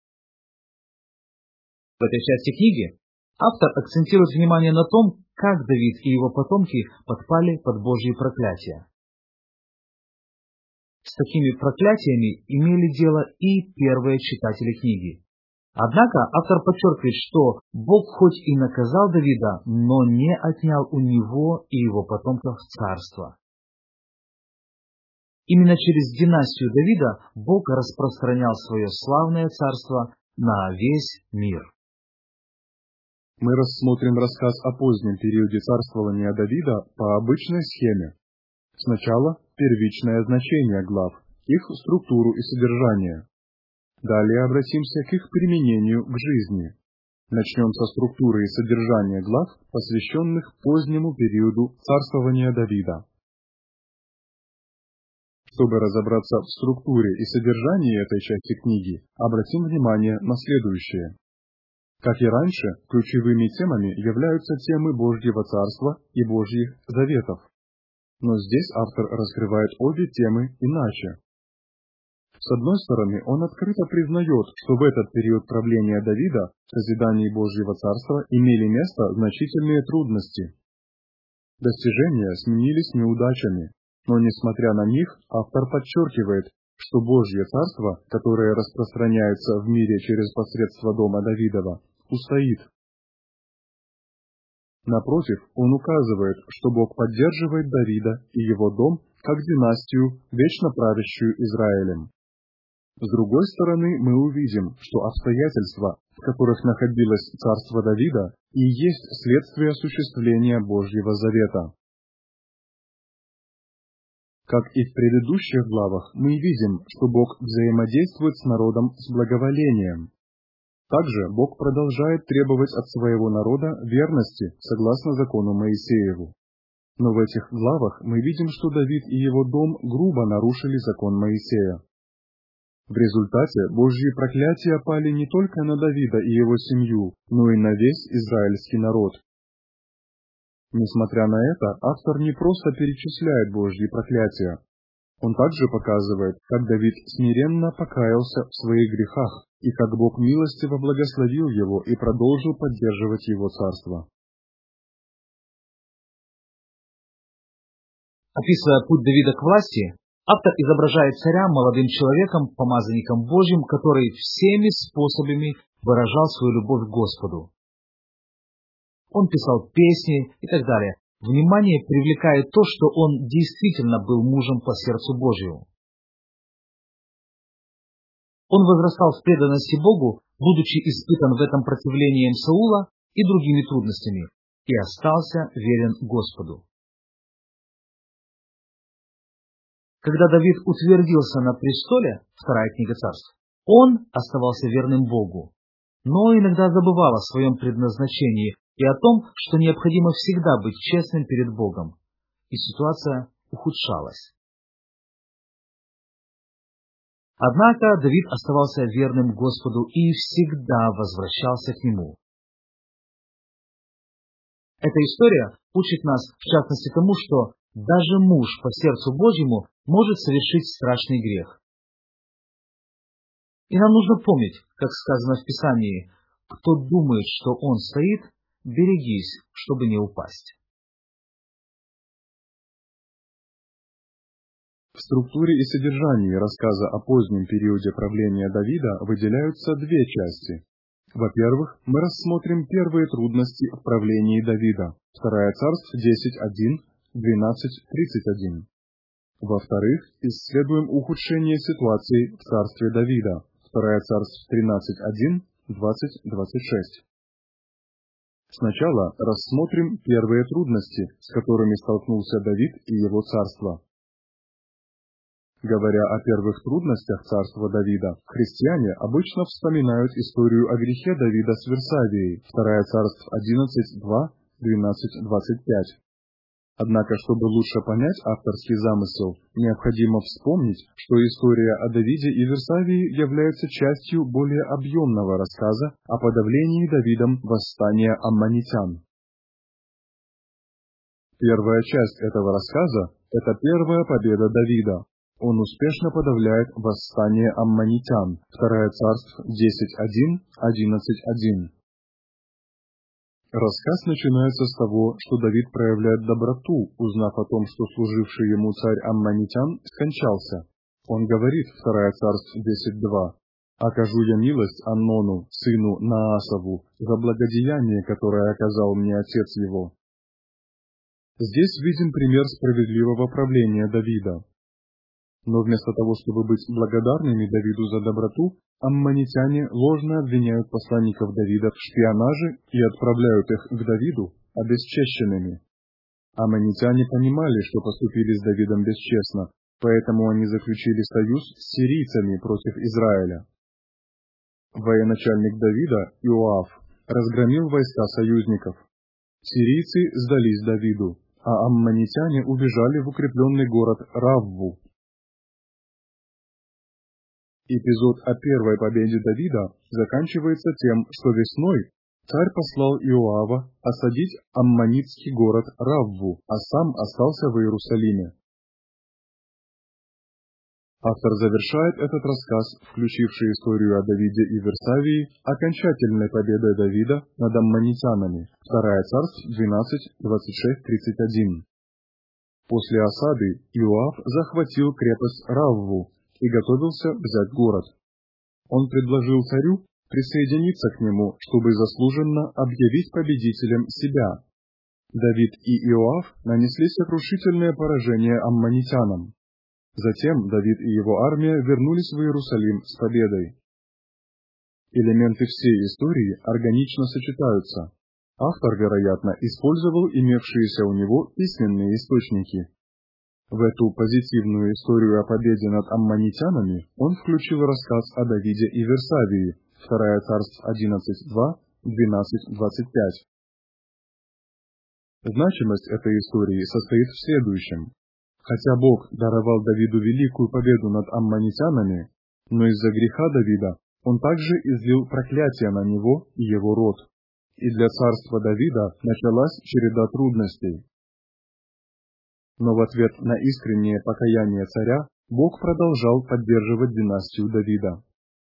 В этой части книги автор акцентирует внимание на том, как Давид и его потомки подпали под Божьи проклятия. С такими проклятиями имели дело и первые читатели книги. Однако автор подчеркивает, что Бог хоть и наказал Давида, но не отнял у него и его потомков царство. Именно через династию Давида Бог распространял свое славное царство на весь мир. Мы рассмотрим рассказ о позднем периоде царствования Давида по обычной схеме. Сначала первичное значение глав, их структуру и содержание. Далее обратимся к их применению к жизни. Начнем со структуры и содержания глав, посвященных позднему периоду царствования Давида. Чтобы разобраться в структуре и содержании этой части книги, обратим внимание на следующее. Как и раньше, ключевыми темами являются темы Божьего Царства и Божьих Заветов. Но здесь автор раскрывает обе темы иначе. С одной стороны, он открыто признает, что в этот период правления Давида в созидании Божьего Царства имели место значительные трудности. Достижения сменились неудачами, но несмотря на них, автор подчеркивает, что Божье Царство, которое распространяется в мире через посредство дома Давидова, устоит. Напротив, он указывает, что Бог поддерживает Давида и его дом как династию, вечно правящую Израилем. С другой стороны, мы увидим, что обстоятельства, в которых находилось царство Давида, и есть следствие осуществления Божьего Завета. Как и в предыдущих главах, мы видим, что Бог взаимодействует с народом с благоволением. Также Бог продолжает требовать от своего народа верности, согласно закону Моисееву. Но в этих главах мы видим, что Давид и его дом грубо нарушили закон Моисея. В результате Божьи проклятия пали не только на Давида и его семью, но и на весь израильский народ. Несмотря на это, автор не просто перечисляет Божьи проклятия. Он также показывает, как Давид смиренно покаялся в своих грехах, и как Бог милостиво благословил его и продолжил поддерживать его царство. Описывая путь Давида к власти, автор изображает царя молодым человеком, помазанником Божьим, который всеми способами выражал свою любовь к Господу. Он писал песни и так далее. Внимание привлекает то, что он действительно был мужем по сердцу Божьему. Он возрастал в преданности Богу, будучи испытан в этом противлением Саула и другими трудностями, и остался верен Господу. Когда Давид утвердился на престоле, 2 книга Царств, он оставался верным Богу, но иногда забывал о своем предназначении и о том, что необходимо всегда быть честным перед Богом, и ситуация ухудшалась. Однако Давид оставался верным Господу и всегда возвращался к Нему. Эта история учит нас, в частности, тому, что даже муж по сердцу Божьему может совершить страшный грех. И нам нужно помнить, как сказано в Писании, кто думает, что он стоит, берегись, чтобы не упасть. В В структуре и содержании рассказа о позднем периоде правления Давида выделяются две части. Во-первых, мы рассмотрим первые трудности в правлении Давида. 2 Царств 10:1, 12:31. Во-вторых, исследуем ухудшение ситуации в царстве Давида. 2 Царств 13:1, 20:26. Сначала рассмотрим первые трудности, с которыми столкнулся Давид и его царство. Говоря о первых трудностях царства Давида, христиане обычно вспоминают историю о грехе Давида с Версавией, 2 Царств 11:2, 12:25. Однако, чтобы лучше понять авторский замысел, необходимо вспомнить, что история о Давиде и Версавии является частью более объемного рассказа о подавлении Давидом восстания аммонитян. Первая часть этого рассказа – это первая победа Давида. Он успешно подавляет восстание аммонитян. 2 Царств 10:1, 11:1. Рассказ начинается с того, что Давид проявляет доброту, узнав о том, что служивший ему царь аммонитян скончался. Он говорит, 2 Царств 10:2, «Окажу я милость Амнону, сыну Наасову, за благодеяние, которое оказал мне отец его». Здесь видим пример справедливого правления Давида. Но вместо того, чтобы быть благодарными Давиду за доброту, аммонитяне ложно обвиняют посланников Давида в шпионаже и отправляют их к Давиду обесчещенными. Аммонитяне понимали, что поступили с Давидом бесчестно, поэтому они заключили союз с сирийцами против Израиля. Военачальник Давида, Иоав, разгромил войска союзников. Сирийцы сдались Давиду, а аммонитяне убежали в укрепленный город Равву. Эпизод о первой победе Давида заканчивается тем, что весной царь послал Иоава осадить аммонитский город Равву, а сам остался в Иерусалиме. Автор завершает этот рассказ, включивший историю о Давиде и Версавии, окончательной победой Давида над аммонитянами. 2 Царств 12, 26-31. После осады Иоав захватил крепость Равву и готовился взять город. Он предложил царю присоединиться к нему, чтобы заслуженно объявить победителем себя. Давид и Иоав нанесли сокрушительное поражение аммонитянам. Затем Давид и его армия вернулись в Иерусалим с победой. Элементы всей истории органично сочетаются. Автор, вероятно, использовал имевшиеся у него письменные источники. В эту позитивную историю о победе над аммонитянами он включил рассказ о Давиде и Версавии, 2 Царств 11:2, 12:25. Значимость этой истории состоит в следующем. Хотя Бог даровал Давиду великую победу над аммонитянами, но из-за греха Давида он также излил проклятие на него и его род. И для царства Давида началась череда трудностей. Но в ответ на искреннее покаяние царя Бог продолжал поддерживать династию Давида.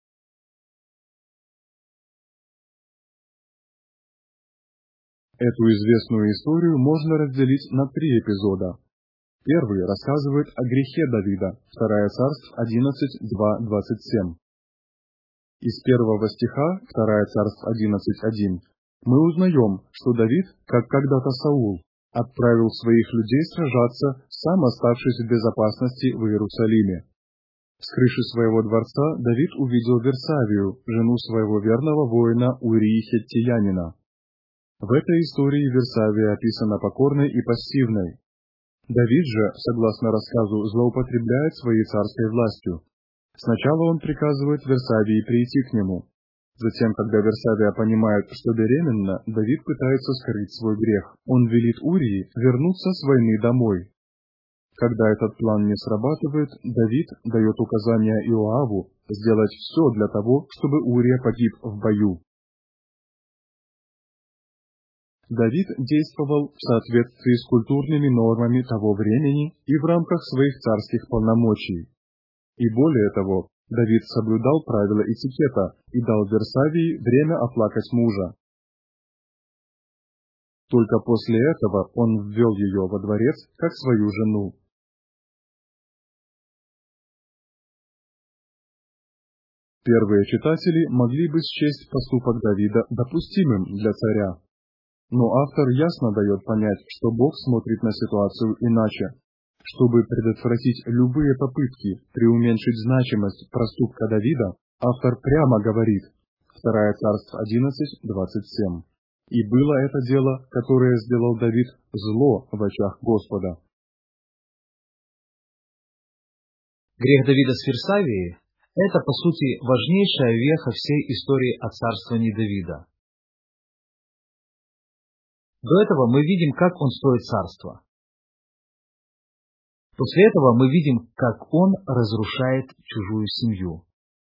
Эту известную историю можно разделить на 3 эпизода. Первый рассказывает о грехе Давида, 2 Царств 11, 2, 27. Из первого стиха, 2 Царств 11:1, мы узнаем, что Давид, как когда-то Саул, отправил своих людей сражаться, сам оставшись в безопасности в Иерусалиме. С крыши своего дворца Давид увидел Версавию, жену своего верного воина Урии Хеттиянина. В этой истории Версавия описана покорной и пассивной. Давид же, согласно рассказу, злоупотребляет своей царской властью. Сначала он приказывает Версавии прийти к нему. Затем, когда Версавия понимает, что беременна, Давид пытается скрыть свой грех. Он велит Урии вернуться с войны домой. Когда этот план не срабатывает, Давид дает указание Иоаву сделать все для того, чтобы Урия погиб в бою. Давид действовал в соответствии с культурными нормами того времени и в рамках своих царских полномочий. И более того, Давид соблюдал правила этикета и дал Версавии время оплакать мужа. Только после этого он ввел ее во дворец как свою жену. Первые читатели могли бы счесть поступок Давида допустимым для царя. Но автор ясно дает понять, что Бог смотрит на ситуацию иначе. Чтобы предотвратить любые попытки преуменьшить значимость проступка Давида, автор прямо говорит, 2 Царств 11:27. «И было это дело, которое сделал Давид, зло в очах Господа». Грех Давида с Фирсавией – это, по сути, важнейшая веха всей истории о царствовании Давида. До этого мы видим, как он строит царство. После этого мы видим, как он разрушает чужую семью.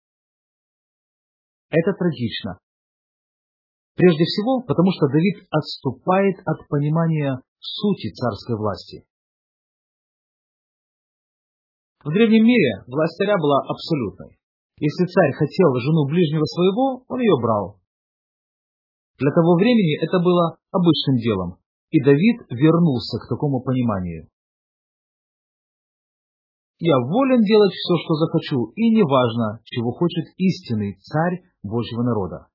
Это трагично. Прежде всего, потому что Давид отступает от понимания сути царской власти. В древнем мире власть царя была абсолютной. Если царь хотел жену ближнего своего, он ее брал. Для того времени это было обычным делом, и Давид вернулся к такому пониманию. Я волен делать все, что захочу, и неважно, чего хочет истинный царь Божьего народа.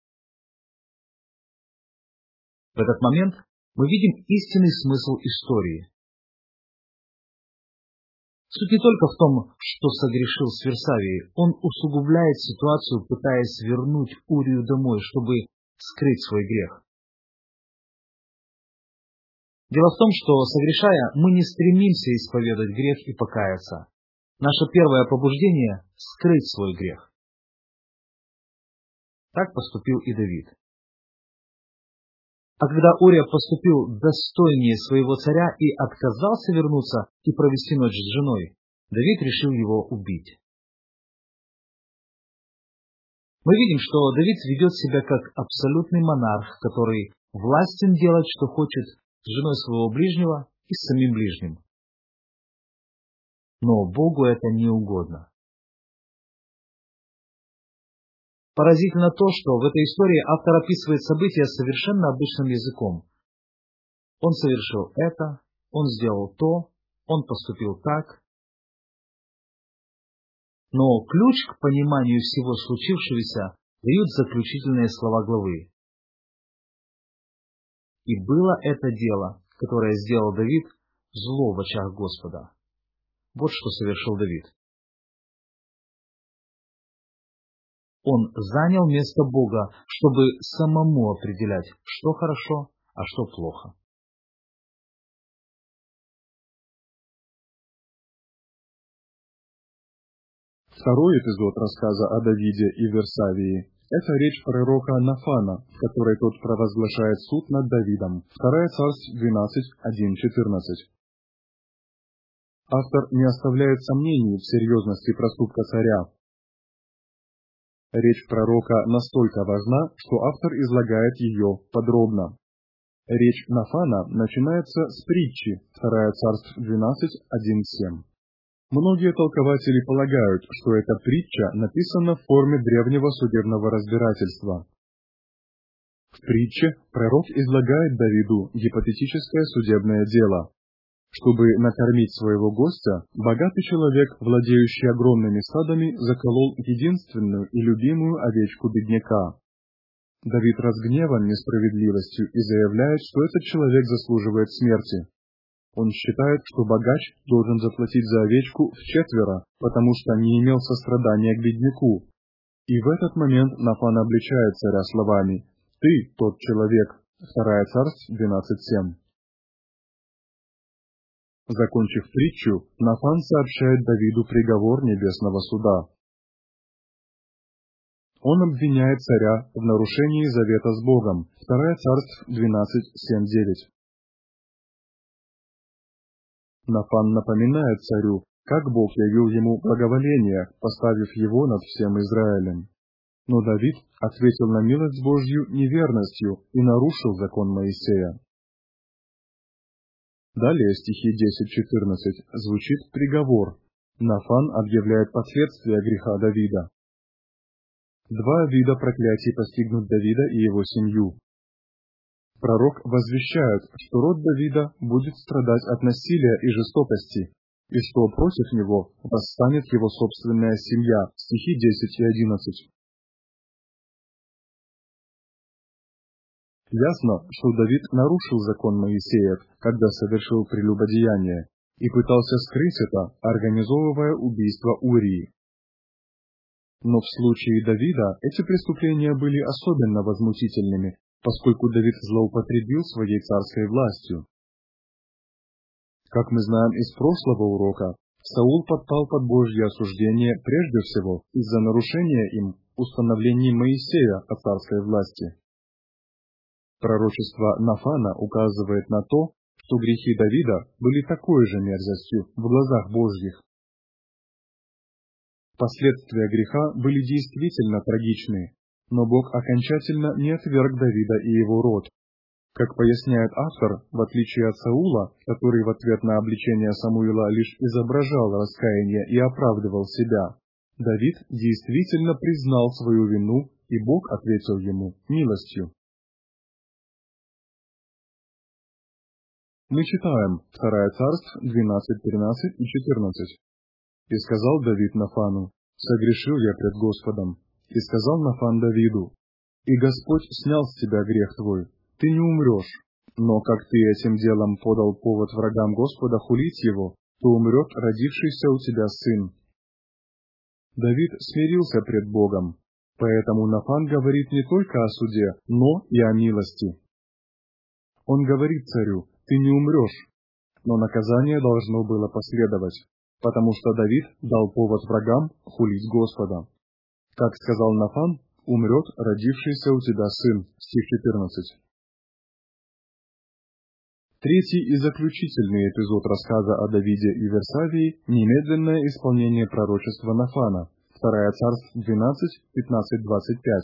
В этот момент мы видим истинный смысл истории. Суть не только в том, что согрешил с Фирсавией, он усугубляет ситуацию, пытаясь вернуть Урию домой, чтобы скрыть свой грех. Дело в том, что, согрешая, мы не стремимся исповедать грех и покаяться. Наше первое побуждение – скрыть свой грех. Так поступил и Давид. А когда Урия поступил достойнее своего царя и отказался вернуться и провести ночь с женой, Давид решил его убить. Мы видим, что Давид ведет себя как абсолютный монарх, который властен делать, что хочет, с женой своего ближнего и с самим ближним. Но Богу это не угодно. Поразительно то, что в этой истории автор описывает события совершенно обычным языком. Он совершил это, он сделал то, он поступил так. Но ключ к пониманию всего случившегося дают заключительные слова главы. «И было это дело, которое сделал Давид, зло в очах Господа». Вот что совершил Давид. Он занял место Бога, чтобы самому определять, что хорошо, а что плохо. Второй эпизод рассказа о Давиде и Версавии – это речь пророка Нафана, в которой тот провозглашает суд над Давидом. 2 Царств 12:1-14. Автор не оставляет сомнений в серьезности проступка царя. Речь пророка настолько важна, что автор излагает ее подробно. Речь Нафана начинается с притчи 2 Царств 12:1-7. Многие толкователи полагают, что эта притча написана в форме древнего судебного разбирательства. В притче пророк излагает Давиду гипотетическое судебное дело. Чтобы накормить своего гостя, богатый человек, владеющий огромными стадами, заколол единственную и любимую овечку бедняка. Давид разгневан несправедливостью и заявляет, что этот человек заслуживает смерти. Он считает, что богач должен заплатить за овечку вчетверо, потому что не имел сострадания к бедняку. И в этот момент Нафан обличает царя словами: «Ты тот человек». 2 Царств 12:7. Закончив притчу, Нафан сообщает Давиду приговор небесного суда. Он обвиняет царя в нарушении завета с Богом. 2 Царств 12:7-9. Нафан напоминает царю, как Бог явил ему благоволение, поставив его над всем Израилем. Но Давид ответил на милость Божью неверностью и нарушил закон Моисея. Далее стихи 10-14 звучит приговор. Нафан объявляет последствия греха Давида. Два вида проклятий постигнут Давида и его семью. Пророк возвещает, что род Давида будет страдать от насилия и жестокости, и что против него восстанет его собственная семья, стихи 10 и 11. Ясно, что Давид нарушил закон Моисеев, когда совершил прелюбодеяние, и пытался скрыть это, организовывая убийство Урии. Но в случае Давида эти преступления были особенно возмутительными, поскольку Давид злоупотребил своей царской властью. Как мы знаем из прошлого урока, Саул подпал под Божье осуждение прежде всего из-за нарушения им установлений Моисея о царской власти. Пророчество Нафана указывает на то, что грехи Давида были такой же мерзостью в глазах Божьих. Последствия греха были действительно трагичны, но Бог окончательно не отверг Давида и его род. Как поясняет автор, в отличие от Саула, который в ответ на обличение Самуила лишь изображал раскаяние и оправдывал себя, Давид действительно признал свою вину, и Бог ответил ему милостью. Мы читаем 2 Царств 12, 13 и 14. «И сказал Давид Нафану: согрешил я пред Господом. И сказал Нафан Давиду: и Господь снял с тебя грех твой, ты не умрешь. Но как ты этим делом подал повод врагам Господа хулить его, то умрет родившийся у тебя сын». Давид смирился пред Богом, поэтому Нафан говорит не только о суде, но и о милости. Он говорит царю: ты не умрешь, но наказание должно было последовать, потому что Давид дал повод врагам хулить Господа. Как сказал Нафан, умрет родившийся у тебя сын. Стих 14. Третий и заключительный эпизод рассказа о Давиде и Версавии – немедленное исполнение пророчества Нафана. 2 Царств 12, 15, 25.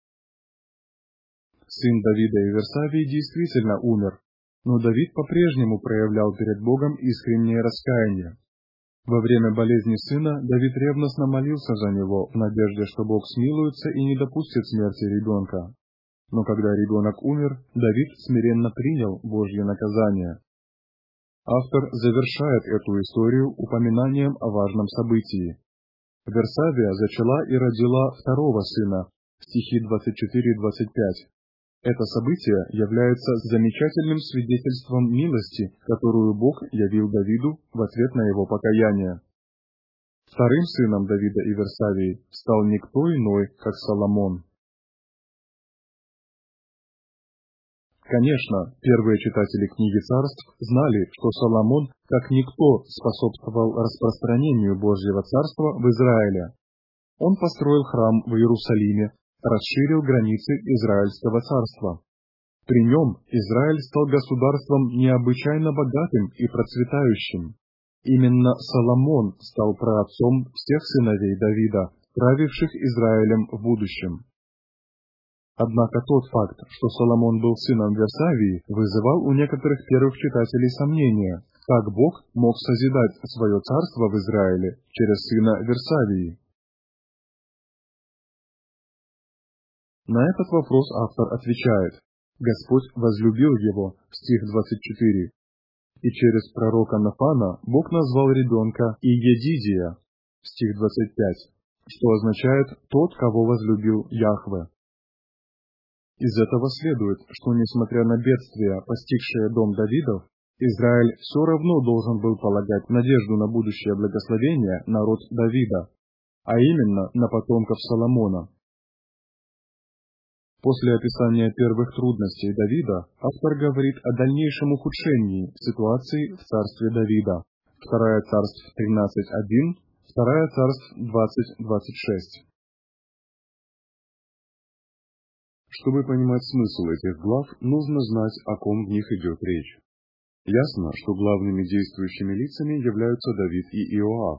Сын Давида и Версавии действительно умер, но Давид по-прежнему проявлял перед Богом искреннее раскаяние. Во время болезни сына Давид ревностно молился за него в надежде, что Бог смилуется и не допустит смерти ребенка. Но когда ребенок умер, Давид смиренно принял Божье наказание. Автор завершает эту историю упоминанием о важном событии. Версавия зачала и родила второго сына, стихи 24-25. Это событие является замечательным свидетельством милости, которую Бог явил Давиду в ответ на его покаяние. Вторым сыном Давида и Версавии стал никто иной, как Соломон. Конечно, первые читатели книги Царств знали, что Соломон, как никто, способствовал распространению Божьего Царства в Израиле. Он построил храм в Иерусалиме, расширил границы Израильского царства. При нем Израиль стал государством необычайно богатым и процветающим. Именно Соломон стал праотцом всех сыновей Давида, правивших Израилем в будущем. Однако тот факт, что Соломон был сыном Версавии, вызывал у некоторых первых читателей сомнения, как Бог мог созидать свое царство в Израиле через сына Версавии. На этот вопрос автор отвечает: Господь возлюбил его, стих 24, и через пророка Нафана Бог назвал ребенка Иедидия, стих 25, что означает «тот, кого возлюбил Яхве». Из этого следует, что несмотря на бедствия, постигшие дом Давидов, Израиль все равно должен был полагать надежду на будущее благословение на род Давида, а именно на потомков Соломона. После описания первых трудностей Давида, автор говорит о дальнейшем ухудшении ситуации в царстве Давида. 2 Царств 13:1, 2 Царств 20:26. Чтобы понимать смысл этих глав, нужно знать, о ком в них идет речь. Ясно, что главными действующими лицами являются Давид и Иоав.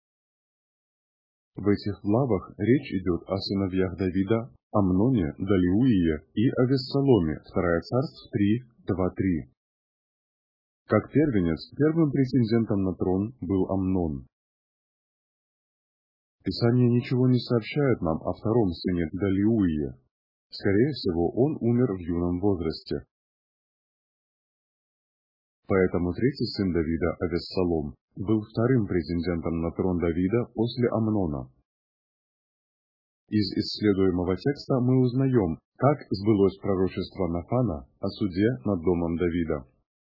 В этих главах речь идет о сыновьях Давида, Амноне, Далиуие и Авессаломе, 2 Царств 3:2-3. Как первенец, первым претендентом на трон был Амнон. Писание ничего не сообщает нам о втором сыне Далиуие. Скорее всего, он умер в юном возрасте. Поэтому третий сын Давида, Авессалом, был вторым претендентом на трон Давида после Амнона. Из исследуемого текста мы узнаем, как сбылось пророчество Нафана о суде над домом Давида.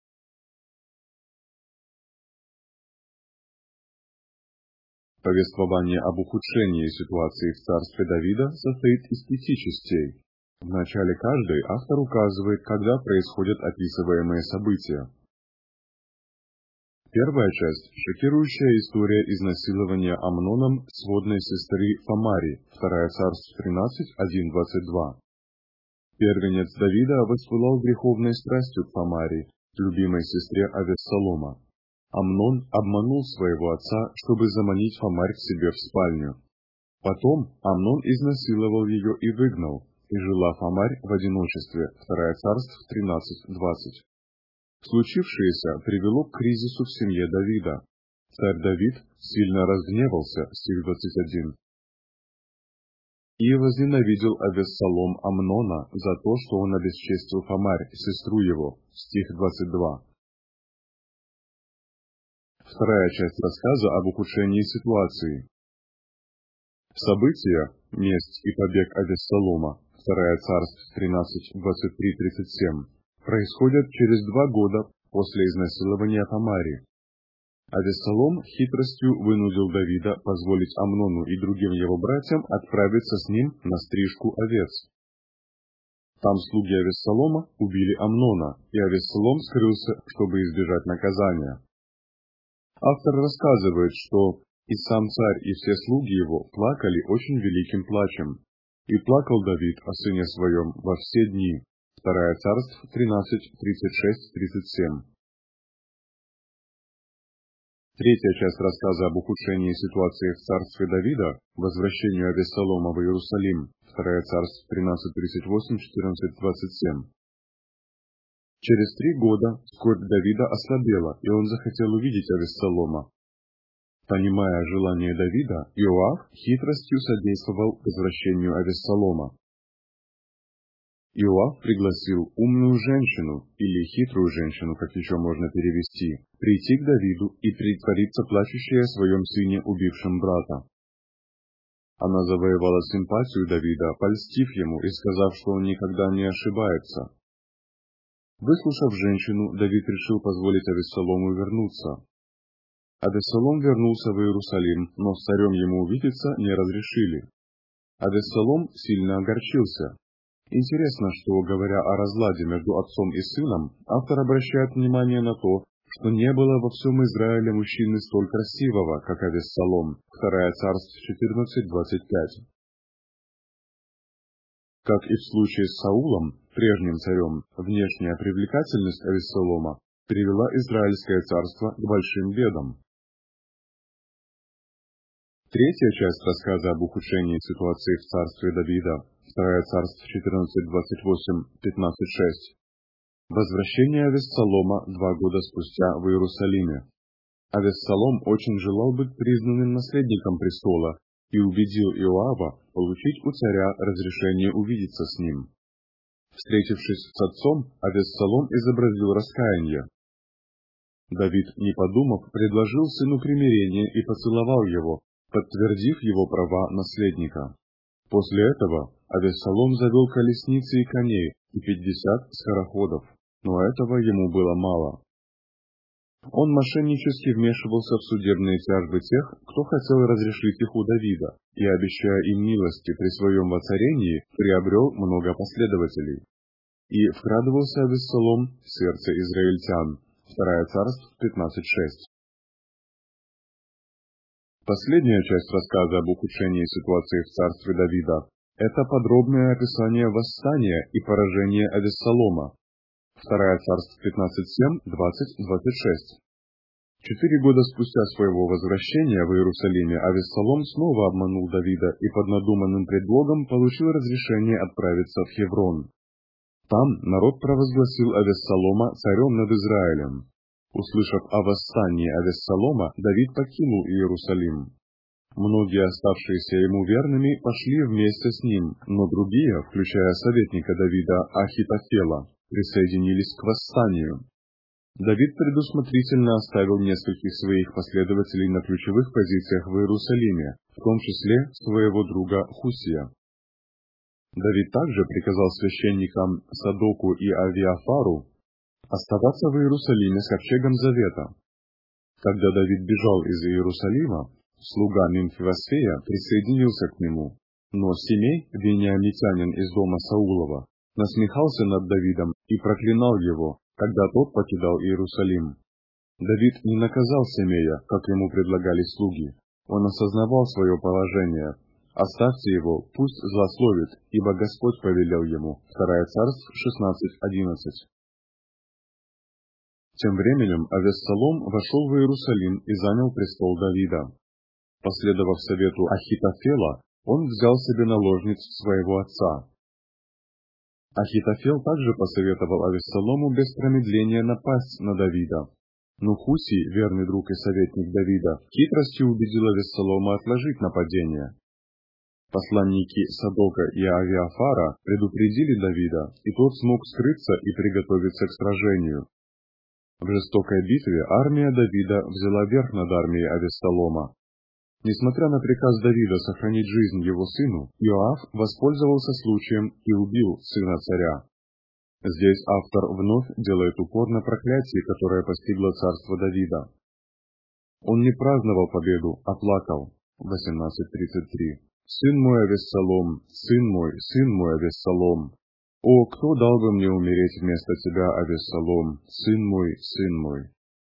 Повествование об ухудшении ситуации в царстве Давида состоит из 5 частей. В начале каждой автор указывает, когда происходят описываемые события. Первая часть – шокирующая история изнасилования Амноном сводной сестры Фамари, 2 Царств 13, 1-22. Первенец Давида воспылал греховной страстью к Фамари, любимой сестре Авессалома. Амнон обманул своего отца, чтобы заманить Фамарь к себе в спальню. Потом Амнон изнасиловал ее и выгнал, и жила Фамарь в одиночестве, 2 Царств 13-20. Случившееся привело к кризису в семье Давида. Царь Давид сильно разгневался, стих 21. И возненавидел Авессалом Амнона за то, что он обесчестил Фамарь, сестру его, стих 22. Вторая часть рассказа об ухудшении ситуации. События, месть и побег Авессалома, 2 Царств 13, 23-37, происходят через 2 года после изнасилования Фамари. Авессалом хитростью вынудил Давида позволить Амнону и другим его братьям отправиться с ним на стрижку овец. Там слуги Авессалома убили Амнона, и Авессалом скрылся, чтобы избежать наказания. Автор рассказывает, что и сам царь, и все слуги его плакали очень великим плачем. И плакал Давид о сыне своем во все дни. 2 Царств 13, 36-37. Третья часть рассказа об ухудшении ситуации в царстве Давида, возвращению Авессалома в Иерусалим. 2 Царств 13, 38, 14, 27. Через 3 года скорбь Давида ослабела, и он захотел увидеть Авессалома. Понимая желание Давида, Иоав хитростью содействовал возвращению Авессалома. Иоав пригласил умную женщину, или хитрую женщину, как еще можно перевести, прийти к Давиду и притвориться плачущей о своем сыне, убившем брата. Она завоевала симпатию Давида, польстив ему и сказав, что он никогда не ошибается. Выслушав женщину, Давид решил позволить Авессалому вернуться. Авессалом вернулся в Иерусалим, но с царем ему увидеться не разрешили. Авессалом сильно огорчился. Интересно, что, говоря о разладе между отцом и сыном, автор обращает внимание на то, что не было во всем Израиле мужчины столь красивого, как Авессалом, 2 Царств 14:25. Как и в случае с Саулом, прежним царем, внешняя привлекательность Авессалома привела Израильское царство к большим бедам. Третья часть рассказа об ухудшении ситуации в царстве Давида, 2 Царств 14:28, 15:6. Возвращение Авессалома 2 года спустя в Иерусалиме. Авессалом очень желал быть признанным наследником престола и убедил Иоава получить у царя разрешение увидеться с ним. Встретившись с отцом, Авессалом изобразил раскаяние. Давид, не подумав, предложил сыну примирение и поцеловал его, подтвердив его права наследника. После этого Авессалом завел колесницы и коней и 50 скороходов, но этого ему было мало. Он мошеннически вмешивался в судебные тяжбы тех, кто хотел разрешить их у Давида, и, обещая им милости при своем воцарении, приобрел много последователей. И вкрадывался Авессалом в сердце израильтян. 2 Царств 15:6. Последняя часть рассказа об ухудшении ситуации в царстве Давида – это подробное описание восстания и поражения Авессалома. 2 Царств 15:7, 20-26. 4 года спустя своего возвращения в Иерусалиме Авессалом снова обманул Давида и под надуманным предлогом получил разрешение отправиться в Хеврон. Там народ провозгласил Авессалома царем над Израилем. Услышав о восстании Авессалома, Давид покинул Иерусалим. Многие, оставшиеся ему верными, пошли вместе с ним, но другие, включая советника Давида Ахитофела, присоединились к восстанию. Давид предусмотрительно оставил нескольких своих последователей на ключевых позициях в Иерусалиме, в том числе своего друга Хусия. Давид также приказал священникам Садоку и Авиафару оставаться в Иерусалиме с ковчегом Завета. Когда Давид бежал из Иерусалима, слуга Мемфивосфея присоединился к нему, но Симей, вениамитянин из дома Саулова, насмехался над Давидом и проклинал его, когда тот покидал Иерусалим. Давид не наказал Симея, как ему предлагали слуги. Он осознавал свое положение. «Оставьте его, пусть злословит, ибо Господь повелел ему». 2 Царств 16:11. Тем временем Авессалом вошел в Иерусалим и занял престол Давида. Последовав совету Ахитофела, он взял себе наложниц своего отца. Ахитофел также посоветовал Авессалому без промедления напасть на Давида. Но Хусий, верный друг и советник Давида, хитростью убедил Авессалома отложить нападение. Посланники Садока и Авиафара предупредили Давида, и тот смог скрыться и приготовиться к сражению. В жестокой битве армия Давида взяла верх над армией Авессалома. Несмотря на приказ Давида сохранить жизнь его сыну, Иоав воспользовался случаем и убил сына царя. Здесь автор вновь делает упор на проклятие, которое постигло царство Давида. Он не праздновал победу, а плакал. 18:33. «Сын мой Авессалом, сын мой Авессалом! О, кто дал бы мне умереть вместо тебя, Авессалом, сын мой, сын мой!»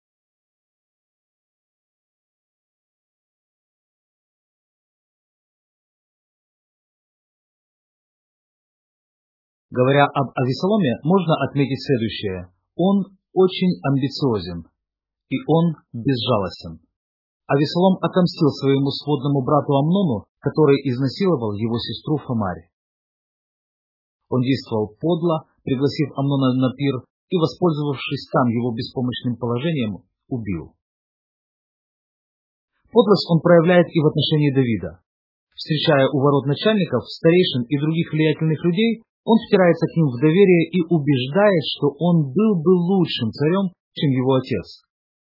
Говоря об Авессаломе, можно отметить следующее. Он очень амбициозен, и он безжалостен. Авессалом отомстил своему сводному брату Амнону, который изнасиловал его сестру Фамарь. Он действовал подло, пригласив Амнона на пир и, воспользовавшись там его беспомощным положением, убил. Подлость он проявляет и в отношении Давида. Встречая у ворот начальников, старейшин и других влиятельных людей, он втирается к ним в доверие и убеждает, что он был бы лучшим царем, чем его отец.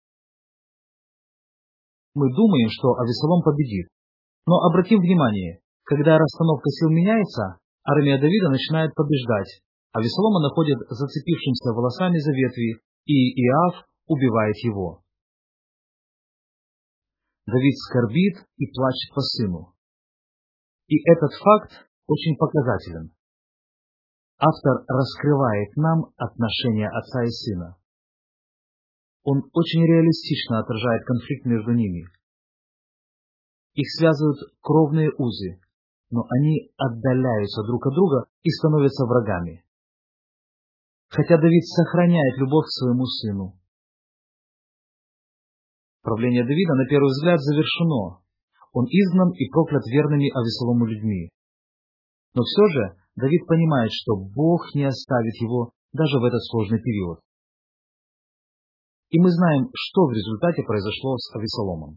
Мы думаем, что Авессалом победит. Но обратим внимание, когда расстановка сил меняется, армия Давида начинает побеждать. Авессалома находят зацепившимся волосами за ветви, и Иоав убивает его. Давид скорбит и плачет по сыну. И этот факт очень показателен. Автор раскрывает нам отношения отца и сына. Он очень реалистично отражает конфликт между ними. Их связывают кровные узы, но они отдаляются друг от друга и становятся врагами. Хотя Давид сохраняет любовь к своему сыну. Правление Давида, на первый взгляд, завершено. Он изгнан и проклят верными Авессалому людьми. Но все же Давид понимает, что Бог не оставит его даже в этот сложный период. И мы знаем, что в результате произошло с Авессаломом.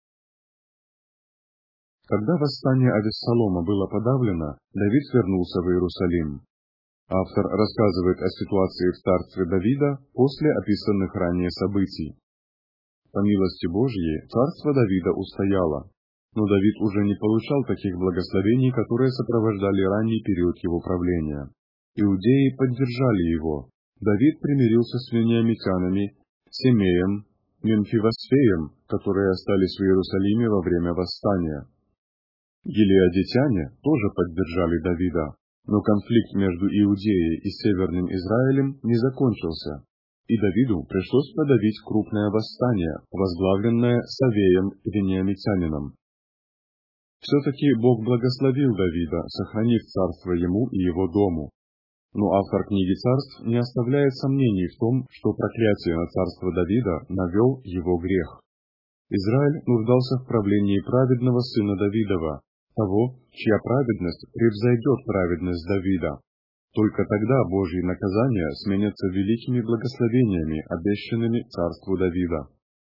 Когда восстание Авессалома было подавлено, Давид вернулся в Иерусалим. Автор рассказывает о ситуации в царстве Давида после описанных ранее событий. По милости Божьей, царство Давида устояло, но Давид уже не получал таких благословений, которые сопровождали ранний период его правления. Иудеи поддержали его. Давид примирился с вениамитянами, Семеем, Мемфивосфеем, которые остались в Иерусалиме во время восстания. Гилеадитяне тоже поддержали Давида, но конфликт между Иудеей и Северным Израилем не закончился, и Давиду пришлось подавить крупное восстание, возглавленное Савеем вениамитянином. Все-таки Бог благословил Давида, сохранив царство ему и его дому. Но автор книги Царств не оставляет сомнений в том, что проклятие на царство Давида навел его грех. Израиль нуждался в правлении праведного сына Давидова, того, чья праведность превзойдет праведность Давида. Только тогда Божьи наказания сменятся великими благословениями, обещанными царству Давида.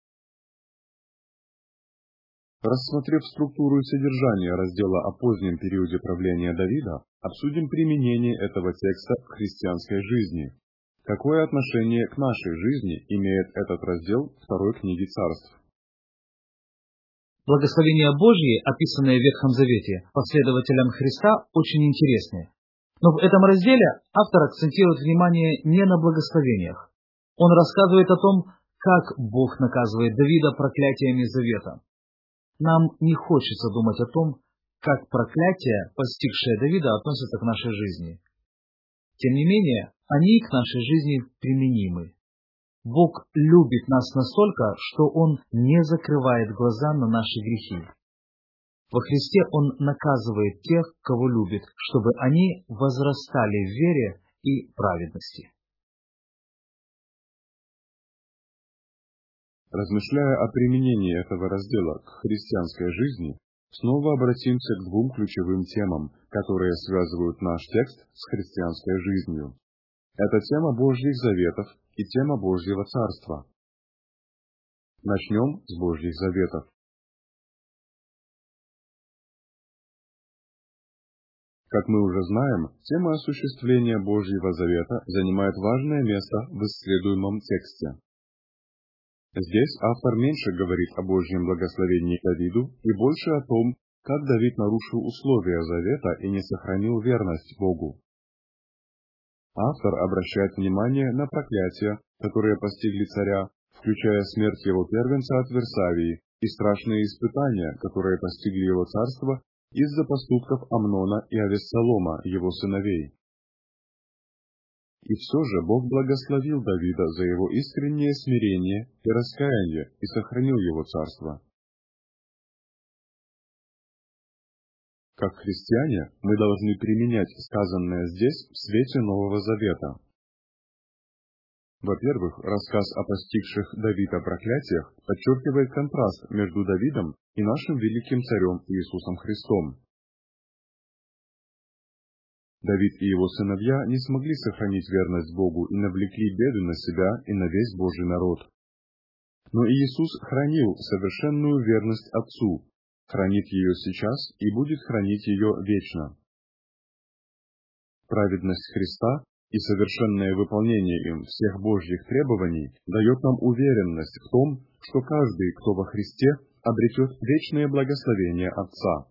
Рассмотрев структуру и содержание раздела о позднем периоде правления Давида, обсудим применение этого текста в христианской жизни. Какое отношение к нашей жизни имеет этот раздел второй книги Царств? Благословения Божьи, описанные в Ветхом Завете последователям Христа, очень интересны. Но в этом разделе автор акцентирует внимание не на благословениях. Он рассказывает о том, как Бог наказывает Давида проклятиями Завета. Нам не хочется думать о том, как проклятия, постигшие Давида, относятся к нашей жизни. Тем не менее, они к нашей жизни применимы. Бог любит нас настолько, что Он не закрывает глаза на наши грехи. Во Христе Он наказывает тех, кого любит, чтобы они возрастали в вере и праведности. Размышляя о применении этого раздела к христианской жизни, снова обратимся к двум ключевым темам, которые связывают наш текст с христианской жизнью. Это тема Божьих заветов и тема Божьего Царства. Начнем с Божьих заветов. Как мы уже знаем, тема осуществления Божьего Завета занимает важное место в исследуемом тексте. Здесь автор меньше говорит о Божьем благословении Давиду и больше о том, как Давид нарушил условия Завета и не сохранил верность Богу. Автор обращает внимание на проклятия, которые постигли царя, включая смерть его первенца от Версавии и страшные испытания, которые постигли его царство из-за поступков Амнона и Авессалома, его сыновей. И все же Бог благословил Давида за его искреннее смирение и раскаяние и сохранил его царство. Как христиане, мы должны применять сказанное здесь в свете Нового Завета. Во-первых, рассказ о постигших Давида проклятиях подчеркивает контраст между Давидом и нашим великим царем Иисусом Христом. Давид и его сыновья не смогли сохранить верность Богу и навлекли беды на себя и на весь Божий народ. Но Иисус хранил совершенную верность Отцу, хранит ее сейчас и будет хранить ее вечно. Праведность Христа и совершенное выполнение им всех Божьих требований дает нам уверенность в том, что каждый, кто во Христе, обретет вечное благословение Отца.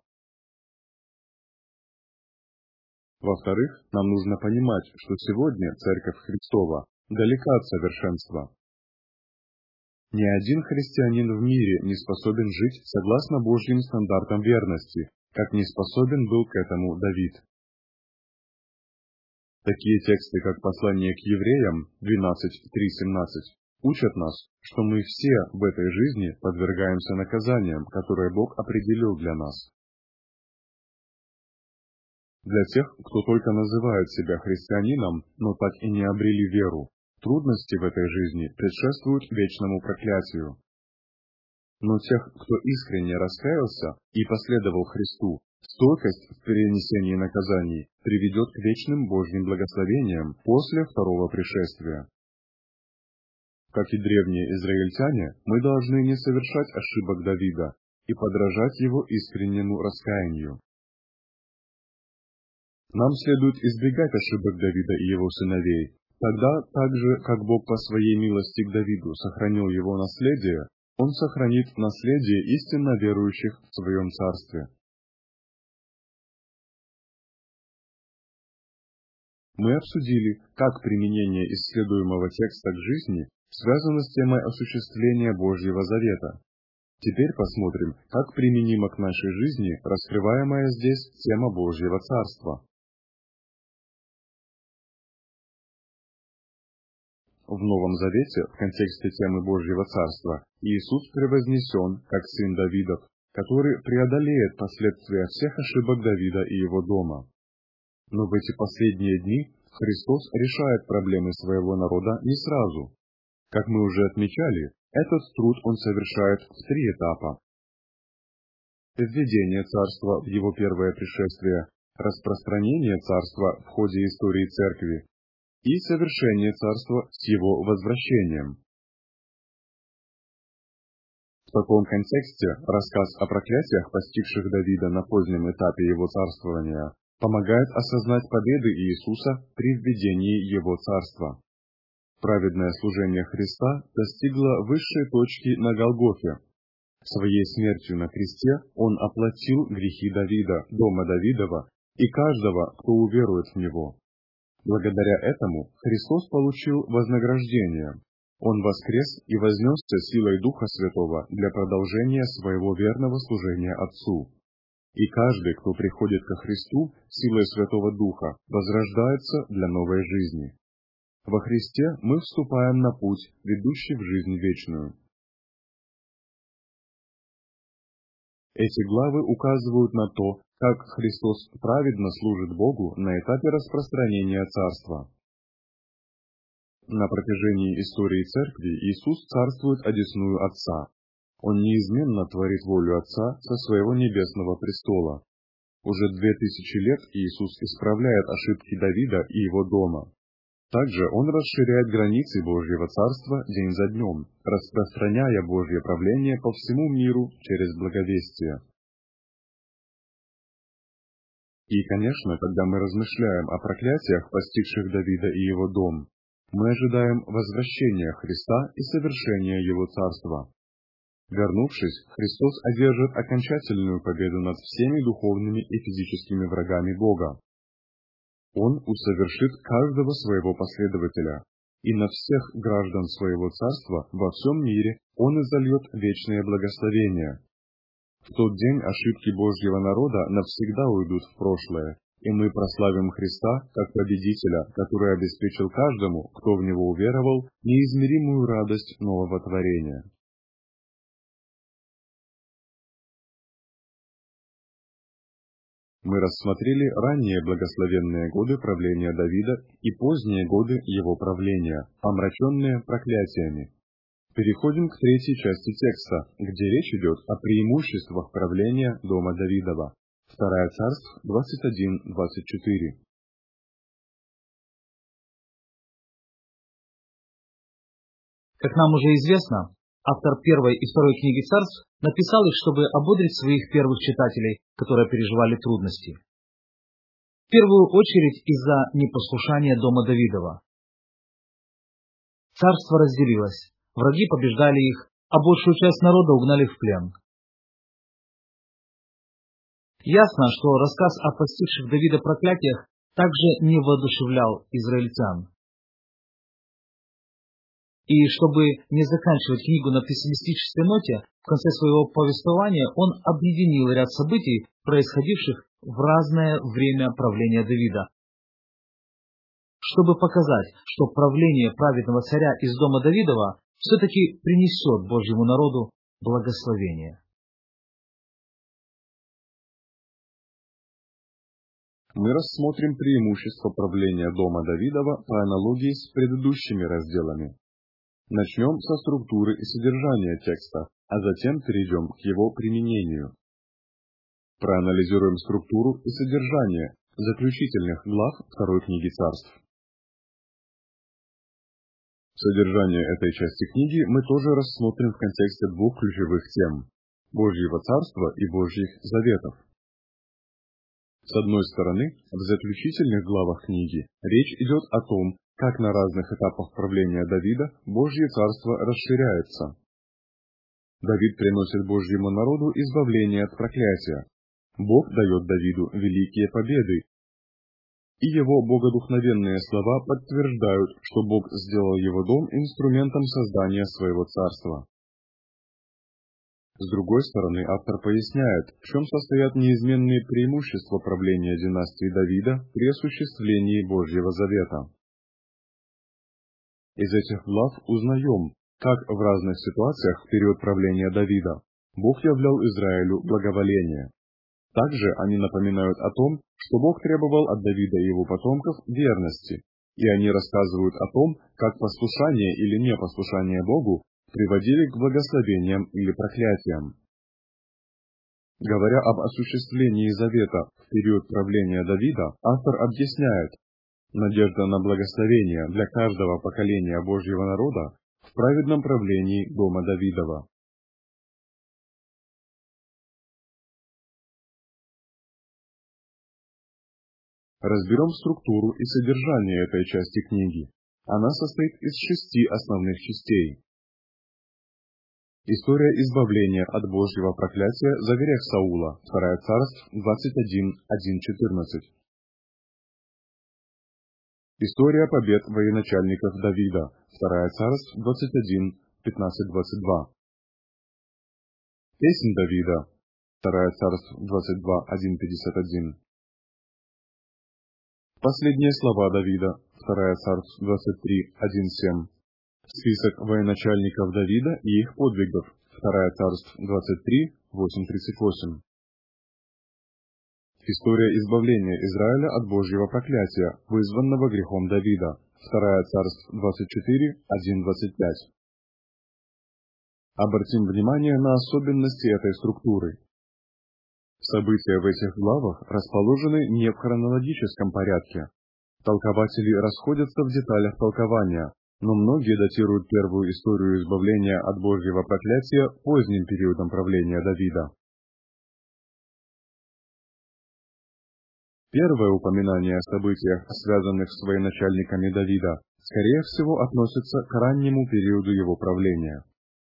Во-вторых, нам нужно понимать, что сегодня Церковь Христова далека от совершенства. Ни один христианин в мире не способен жить согласно Божьим стандартам верности, как не способен был к этому Давид. Такие тексты, как послание к евреям 12:3-17, учат нас, что мы все в этой жизни подвергаемся наказаниям, которые Бог определил для нас. Для тех, кто только называет себя христианином, но так и не обрели веру, трудности в этой жизни предшествуют вечному проклятию. Но тех, кто искренне раскаялся и последовал Христу, стойкость в перенесении наказаний приведет к вечным Божьим благословениям после второго пришествия. Как и древние израильтяне, мы должны не совершать ошибок Давида и подражать его искреннему раскаянию. Нам следует избегать ошибок Давида и его сыновей. Тогда, так же, как Бог по своей милости к Давиду сохранил его наследие, Он сохранит наследие истинно верующих в Своем Царстве. Мы обсудили, как применение исследуемого текста к жизни связано с темой осуществления Божьего Завета. Теперь посмотрим, как применима к нашей жизни раскрываемая здесь тема Божьего Царства. В Новом Завете, в контексте темы Божьего Царства, Иисус превознесен как сын Давидов, который преодолеет последствия всех ошибок Давида и его дома. Но в эти последние дни Христос решает проблемы своего народа не сразу. Как мы уже отмечали, этот труд Он совершает в 3 этапа. Введение Царства в Его первое пришествие, распространение Царства в ходе истории Церкви и совершение Царства с Его возвращением. В таком контексте рассказ о проклятиях, постигших Давида на позднем этапе его царствования, помогает осознать победы Иисуса при введении Его Царства. Праведное служение Христа достигло высшей точки на Голгофе. Своей смертью на кресте Он оплатил грехи Давида, дома Давидова, и каждого, кто уверует в Него. Благодаря этому Христос получил вознаграждение. Он воскрес и вознесся силой Духа Святого для продолжения своего верного служения Отцу. И каждый, кто приходит ко Христу силой Святого Духа, возрождается для новой жизни. Во Христе мы вступаем на путь, ведущий в жизнь вечную. Эти главы указывают на то, как Христос праведно служит Богу на этапе распространения Царства. На протяжении истории Церкви Иисус царствует одесную Отца. Он неизменно творит волю Отца со своего небесного престола. Уже 2000 лет Иисус исправляет ошибки Давида и его дома. Также Он расширяет границы Божьего Царства день за днем, распространяя Божье правление по всему миру через благовестие. И, конечно, когда мы размышляем о проклятиях, постигших Давида и его дом, мы ожидаем возвращения Христа и совершения Его Царства. Вернувшись, Христос одержит окончательную победу над всеми духовными и физическими врагами Бога. Он усовершит каждого своего последователя, и на всех граждан своего царства во всем мире Он изольет вечное благословение. В тот день ошибки Божьего народа навсегда уйдут в прошлое, и мы прославим Христа как победителя, который обеспечил каждому, кто в Него уверовал, неизмеримую радость нового творения. Мы рассмотрели ранние благословенные годы правления Давида и поздние годы его правления, омраченные проклятиями. Переходим к третьей части текста, где речь идет о преимуществах правления дома Давидова. 2 Царств 21-24. Как нам уже известно, автор первой и второй книги Царств написал их, чтобы ободрить своих первых читателей, которые переживали трудности. В первую очередь из-за непослушания дома Давидова. Царство разделилось, враги побеждали их, а большую часть народа угнали в плен. Ясно, что рассказ о постигших Давида проклятиях также не воодушевлял израильтян. И чтобы не заканчивать книгу на пессимистической ноте, в конце своего повествования он объединил ряд событий, происходивших в разное время правления Давида, чтобы показать, что правление праведного царя из дома Давидова все-таки принесет Божьему народу благословение. Мы рассмотрим преимущества правления дома Давидова по аналогии с предыдущими разделами. Начнем со структуры и содержания текста, а затем перейдем к его применению. Проанализируем структуру и содержание заключительных глав второй книги Царств. Содержание этой части книги мы тоже рассмотрим в контексте двух ключевых тем – Божьего Царства и Божьих Заветов. С одной стороны, в заключительных главах книги речь идет о том, как на разных этапах правления Давида Божье Царство расширяется. Давид приносит Божьему народу избавление от проклятия. Бог дает Давиду великие победы. И его богодухновенные слова подтверждают, что Бог сделал его дом инструментом создания своего царства. С другой стороны, автор поясняет, в чем состоят неизменные преимущества правления династии Давида при осуществлении Божьего Завета. Из этих глав узнаем, как в разных ситуациях в период правления Давида Бог являл Израилю благоволение. Также они напоминают о том, что Бог требовал от Давида и его потомков верности, и они рассказывают о том, как послушание или непослушание Богу приводили к благословениям или проклятиям. Говоря об осуществлении завета в период правления Давида, автор объясняет, надежда на благословение для каждого поколения Божьего народа в праведном правлении дома Давидова. Разберем структуру и содержание этой части книги. Она состоит из 6 основных частей. История избавления от Божьего проклятия за грех Саула. 2 Царств 21:1-14. История побед военачальников Давида. 2 Царств 21:15-22. Песнь Давида. 2 Царств 22:1-51. Последние слова Давида. 2 Царств 23:1-7. Список военачальников Давида и их подвигов. 2 Царств 23:8-38. История избавления Израиля от Божьего проклятия, вызванного грехом Давида. 2 Царств 24:1-25. Обратим внимание на особенности этой структуры. События в этих главах расположены не в хронологическом порядке. Толкователи расходятся в деталях толкования, но многие датируют первую историю избавления от Божьего проклятия поздним периодом правления Давида. Первое упоминание о событиях, связанных с военачальниками Давида, скорее всего относится к раннему периоду его правления.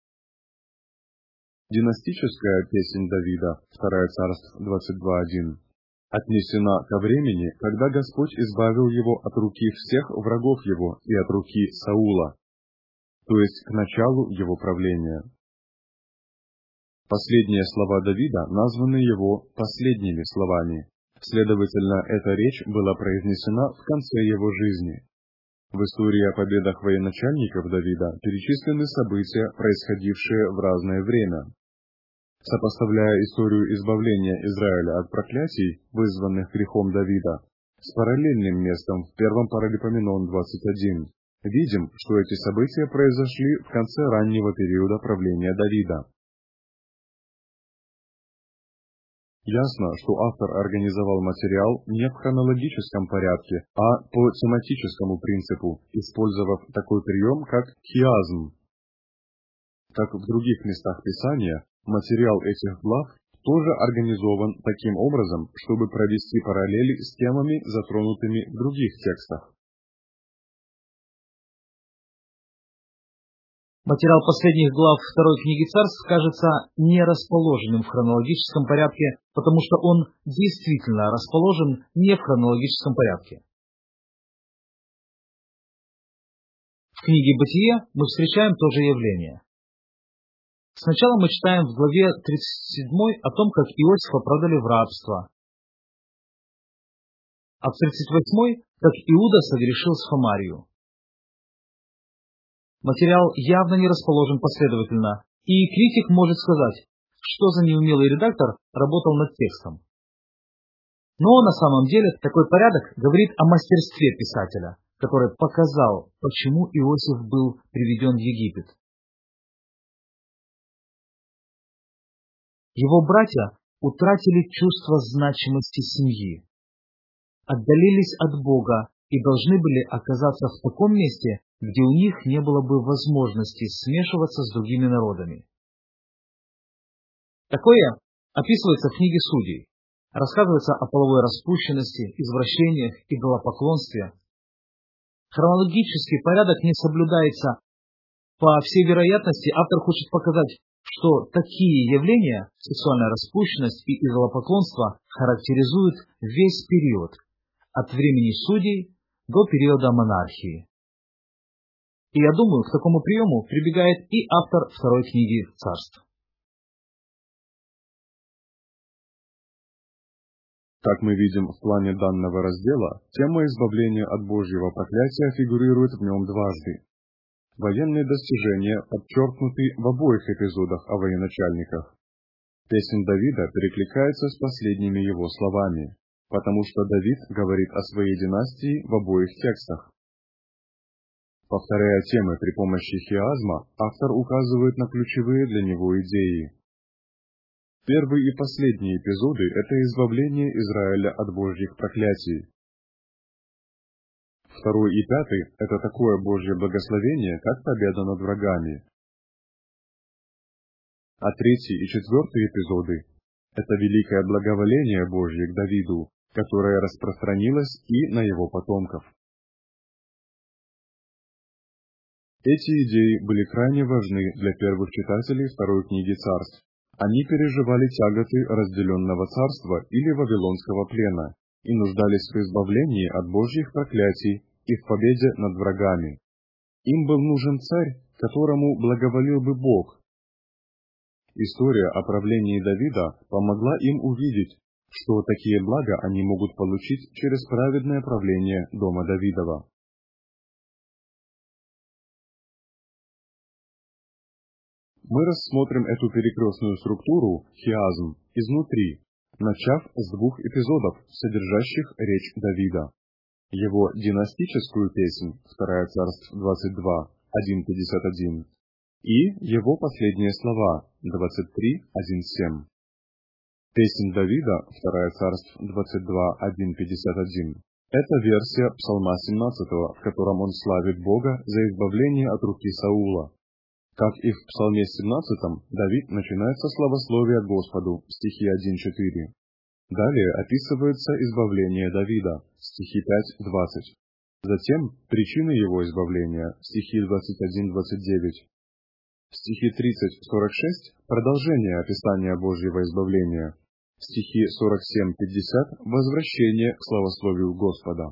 Династическая песнь Давида, 2 Царств 22:1, отнесена ко времени, когда Господь избавил его от руки всех врагов его и от руки Саула, то есть к началу его правления. Последние слова Давида названы его последними словами. Следовательно, эта речь была произнесена в конце его жизни. В истории о победах военачальников Давида перечислены события, происходившие в разное время. Сопоставляя историю избавления Израиля от проклятий, вызванных грехом Давида, с параллельным местом в 1 Паралипоменон 21, видим, что эти события произошли в конце раннего периода правления Давида. Ясно, что автор организовал материал не в хронологическом порядке, а по тематическому принципу, использовав такой прием, как хиазм. Как в других местах Писания, материал этих глав тоже организован таким образом, чтобы провести параллели с темами, затронутыми в других текстах. Материал последних глав второй книги Царств кажется не расположенным в хронологическом порядке, потому что он действительно расположен не в хронологическом порядке. В книге Бытие мы встречаем то же явление. Сначала мы читаем в главе 37 о том, как Иосифа продали в рабство, а в 38 как Иуда согрешил Схомарию. Материал явно не расположен последовательно, и критик может сказать, что за неумелый редактор работал над текстом. Но на самом деле такой порядок говорит о мастерстве писателя, который показал, почему Иосиф был приведен в Египет. Его братья утратили чувство значимости семьи, отдалились от Бога и должны были оказаться в таком месте, где у них не было бы возможности смешиваться с другими народами. Такое описывается в книге Судей. Рассказывается о половой распущенности, извращениях, идолопоклонстве. Хронологический порядок не соблюдается. По всей вероятности, автор хочет показать, что такие явления, сексуальная распущенность и идолопоклонство, характеризуют весь период, от времени судей до периода монархии. И я думаю, к такому приему прибегает и автор второй книги Царств. Как мы видим в плане данного раздела, тема избавления от Божьего проклятия фигурирует в нем дважды. Военные достижения подчеркнуты в обоих эпизодах о военачальниках. Песнь Давида перекликается с последними его словами, потому что Давид говорит о своей династии в обоих текстах. Повторяя темы при помощи хиазма, автор указывает на ключевые для него идеи. Первый и последний эпизоды – это избавление Израиля от Божьих проклятий. Второй и пятый – это такое Божье благословение, как победа над врагами. А третий и четвертый эпизоды – это великое благоволение Божье к Давиду, которое распространилось и на его потомков. Эти идеи были крайне важны для первых читателей второй книги Царств. Они переживали тяготы разделенного царства или вавилонского плена и нуждались в избавлении от Божьих проклятий и в победе над врагами. Им был нужен царь, которому благоволил бы Бог. История о правлении Давида помогла им увидеть, что такие блага они могут получить через праведное правление дома Давидова. Мы рассмотрим эту перекрестную структуру, хиазм, изнутри, начав с двух эпизодов, содержащих речь Давида. Его династическую песнь, 2 Царств 22, 1:51, и его последние слова, 23:1-7. Песнь Давида, 2 Царств 22, 1:51, это версия Псалма 17, в котором он славит Бога за избавление от руки Саула. Как и в Псалме 17, Давид начинает со славословия Господу, стихи 1-4. Далее описывается избавление Давида, стихи 5-20. Затем причины его избавления, стихи 21-29. Стихи 30-46 – продолжение описания Божьего избавления. Стихи 47-50 – возвращение к славословию Господа.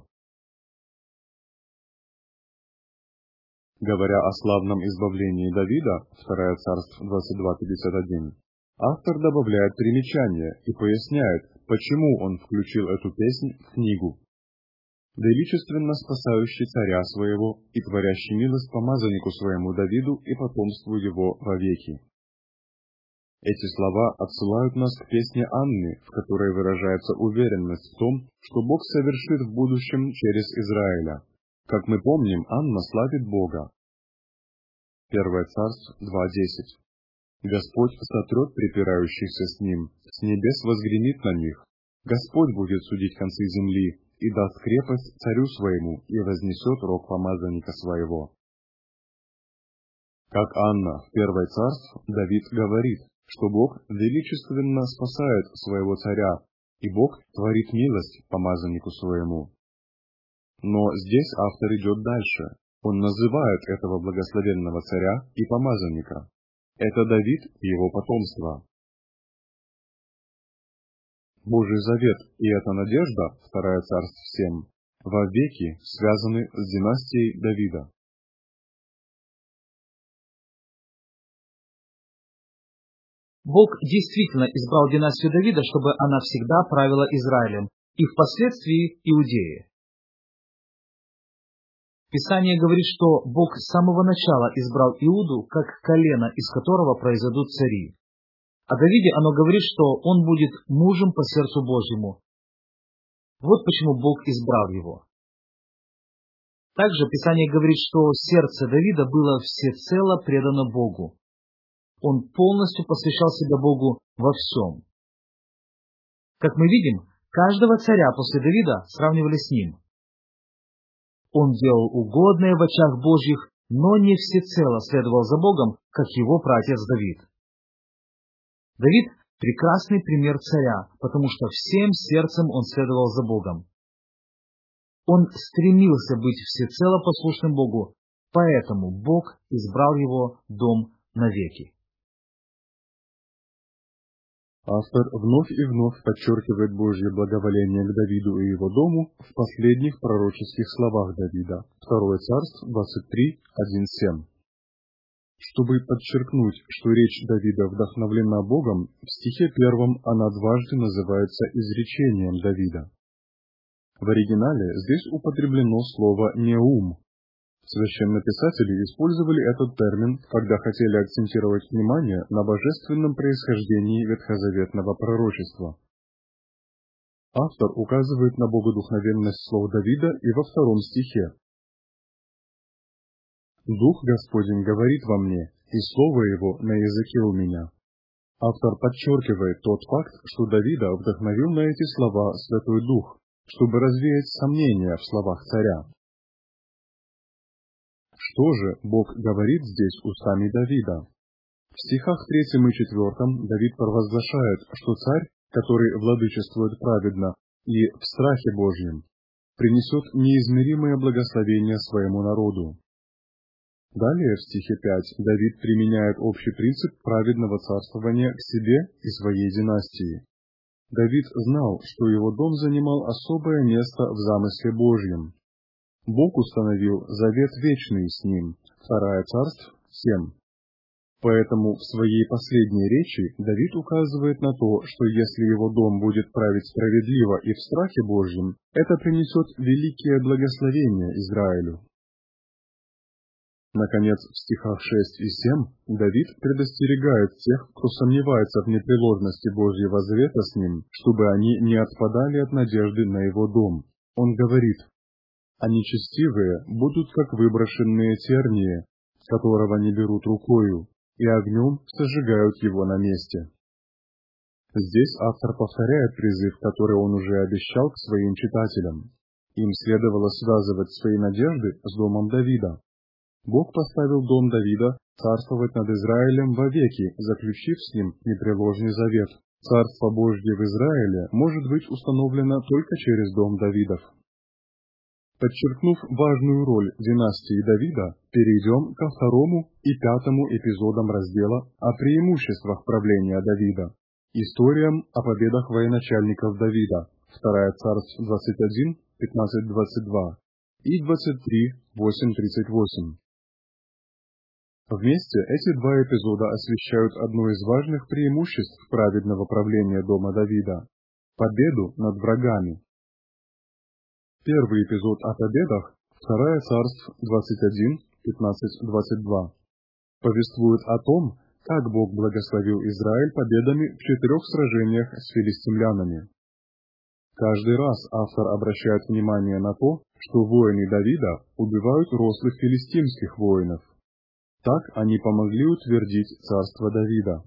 Говоря о славном избавлении Давида, 2 Царств 22:51, автор добавляет примечание и поясняет, почему он включил эту песнь в книгу. Величественно спасающий царя своего и творящий милость помазаннику своему Давиду и потомству его вовеки. Эти слова отсылают нас к песне Анны, в которой выражается уверенность в том, что Бог совершит в будущем через Израиля. Как мы помним, Анна славит Бога. 1 Царств 2:10. Господь сотрет припирающихся с ним, с небес возгремит на них. Господь будет судить концы земли, и даст крепость царю своему, и вознесет рог помазанника своего. Как Анна в 1 Царств, Давид говорит, что Бог величественно спасает своего царя, и Бог творит милость помазаннику своему. Но здесь автор идет дальше. Он называет этого благословенного царя и помазанника. Это Давид и его потомство. Божий завет и эта надежда, 2 Царств 7, вовеки связаны с династией Давида. Бог действительно избрал династию Давида, чтобы она всегда правила Израилем и впоследствии Иудеей. Писание говорит, что Бог с самого начала избрал Иуду как колено, из которого произойдут цари. О Давиде оно говорит, что он будет мужем по сердцу Божьему. Вот почему Бог избрал его. Также Писание говорит, что сердце Давида было всецело предано Богу. Он полностью посвящал себя Богу во всем. Как мы видим, каждого царя после Давида сравнивали с ним. Он делал угодное в очах Божьих, но не всецело следовал за Богом, как его праотец Давид. Давид – прекрасный пример царя, потому что всем сердцем он следовал за Богом. Он стремился быть всецело послушным Богу, поэтому Бог избрал его дом навеки. Автор вновь и вновь подчеркивает Божье благоволение к Давиду и его дому в последних пророческих словах Давида, 2 Царств 23:1-7. Чтобы подчеркнуть, что речь Давида вдохновлена Богом, в стихе 1 она дважды называется изречением Давида. В оригинале здесь употреблено слово «неум». Священнописатели использовали этот термин, когда хотели акцентировать внимание на божественном происхождении ветхозаветного пророчества. Автор указывает на богодухновенность слов Давида и во 2 стихе. «Дух Господень говорит во мне, и слово его на языке у меня». Автор подчеркивает тот факт, что Давида вдохновил на эти слова Святой Дух, чтобы развеять сомнения в словах царя. Что же Бог говорит здесь устами Давида? В стихах 3 и 4 Давид провозглашает, что царь, который владычествует праведно и в страхе Божьем, принесет неизмеримое благословение своему народу. Далее в стихе 5 Давид применяет общий принцип праведного царствования к себе и своей династии. Давид знал, что его дом занимал особое место в замысле Божьем. Бог установил завет вечный с ним. 2 Царств 7. Поэтому в своей последней речи Давид указывает на то, что если его дом будет править справедливо и в страхе Божьем, это принесет великие благословения Израилю. Наконец, в стихах 6 и 7 Давид предостерегает тех, кто сомневается в непреложности Божьего завета с ним, чтобы они не отпадали от надежды на его дом. Он говорит: «А нечестивые будут как выброшенные тернии, которого не берут рукою, и огнем сожигают его на месте». Здесь автор повторяет призыв, который он уже обещал к своим читателям. Им следовало связывать свои надежды с домом Давида. Бог поставил дом Давида царствовать над Израилем вовеки, заключив с ним непреложный завет. Царство Божье в Израиле может быть установлено только через дом Давидов. Подчеркнув важную роль династии Давида, перейдем ко второму и пятому эпизодам раздела о преимуществах правления Давида. Историям о победах военачальников Давида. 2 Царств 21, 15-22 и 23, 8-38. Вместе эти два эпизода освещают одно из важных преимуществ праведного правления дома Давида – победу над врагами. Первый эпизод о победах, 2 Царств 21, 15-22, повествует о том, как Бог благословил Израиль победами в 4 сражениях с филистимлянами. Каждый раз автор обращает внимание на то, что воины Давида убивают рослых филистимских воинов. Так они помогли утвердить царство Давида.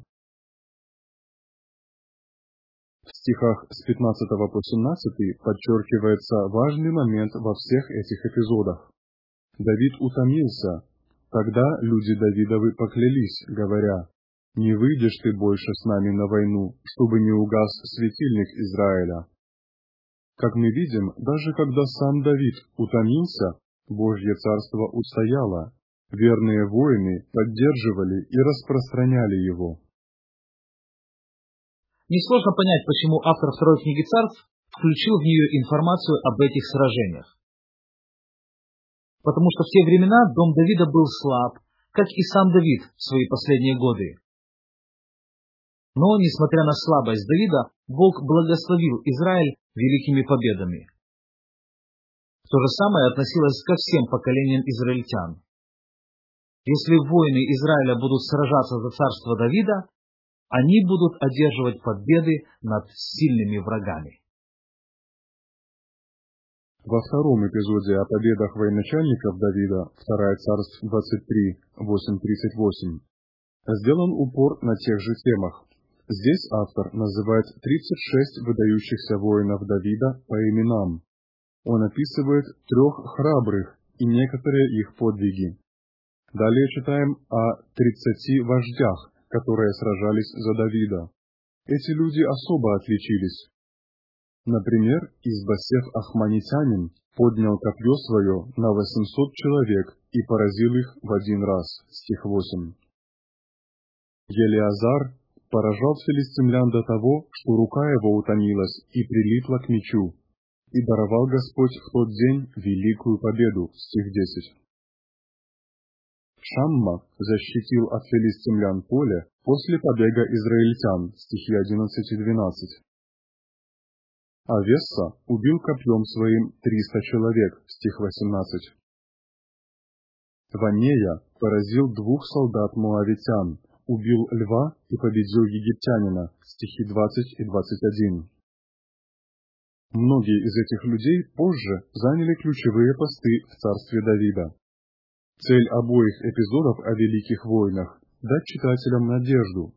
В стихах с 15 по 17 подчеркивается важный момент во всех этих эпизодах. Давид утомился. Тогда люди Давидовы поклялись, говоря: «Не выйдешь ты больше с нами на войну, чтобы не угас светильник Израиля». Как мы видим, даже когда сам Давид утомился, Божье царство устояло. Верные воины поддерживали и распространяли его. Несложно понять, почему автор второй книги Царств включил в нее информацию об этих сражениях. Потому что в те времена дом Давида был слаб, как и сам Давид в свои последние годы. Но, несмотря на слабость Давида, Бог благословил Израиль великими победами. То же самое относилось ко всем поколениям израильтян. Если воины Израиля будут сражаться за царство Давида, они будут одерживать победы над сильными врагами. Во втором эпизоде о победах военачальников Давида, 2 Царств 23, 8-38, сделан упор на тех же темах. Здесь автор называет 36 выдающихся воинов Давида по именам. Он описывает 3 храбрых и некоторые их подвиги. Далее читаем о 30 вождях, которые сражались за Давида. Эти люди особо отличились. Например, Избосеф Ахманитянин поднял копье свое на 800 человек и поразил их в один раз. Стих 8. Елиазар поражал филистимлян до того, что рука его утомилась и прилипла к мечу, и даровал Господь в тот день великую победу. Стих 10. Шамма защитил от филистимлян поле после побега израильтян, стихи 11 и 12. Авесса убил копьем своим 300 человек, стих 18. Ванея поразил 2 солдат моавитян, убил льва и победил египтянина, стихи 20 и 21. Многие из этих людей позже заняли ключевые посты в царстве Давида. Цель обоих эпизодов о великих войнах – дать читателям надежду.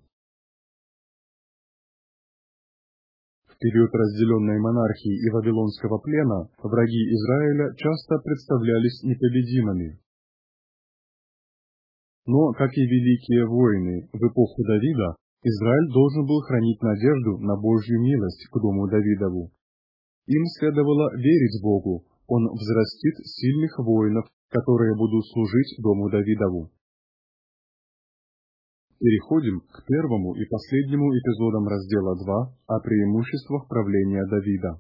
В период разделенной монархии и вавилонского плена враги Израиля часто представлялись непобедимыми. Но, как и великие войны в эпоху Давида, Израиль должен был хранить надежду на Божью милость к дому Давидову. Им следовало верить Богу, Он взрастит сильных воинов, которые будут служить дому Давидову. Переходим к первому и последнему эпизодам раздела 2 о преимуществах правления Давида.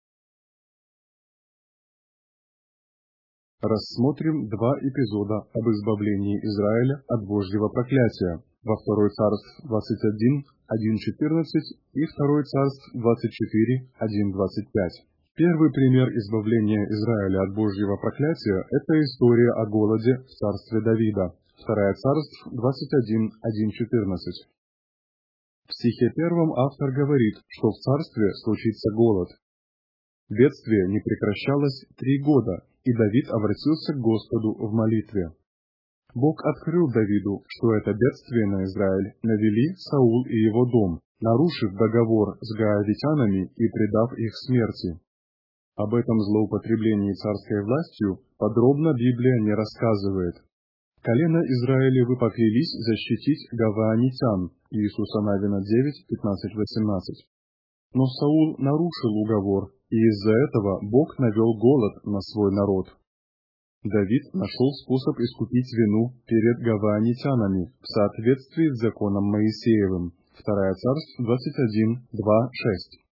Рассмотрим два эпизода об избавлении Израиля от Божьего проклятия во 2 Царств 21, 1:14 и 2 Царств 24, 1:25. Первый пример избавления Израиля от Божьего проклятия – это история о голоде в царстве Давида, 2 Царств 21, 1:14. В стихе 1 автор говорит, что в царстве случится голод. Бедствие не прекращалось 3 года, и Давид обратился к Господу в молитве. Бог открыл Давиду, что это бедствие на Израиль навели Саул и его дом, нарушив договор с гаавитянами и предав их смерти. Об этом злоупотреблении царской властью подробно Библия не рассказывает. Колено Израилевы поклялись защитить гаваанитян, Иисуса Навина 9, 15-18. Но Саул нарушил уговор, и из-за этого Бог навел голод на свой народ. Давид нашел способ искупить вину перед гаваанитянами в соответствии с законом Моисеевым, 2 Царств 21, 2-6.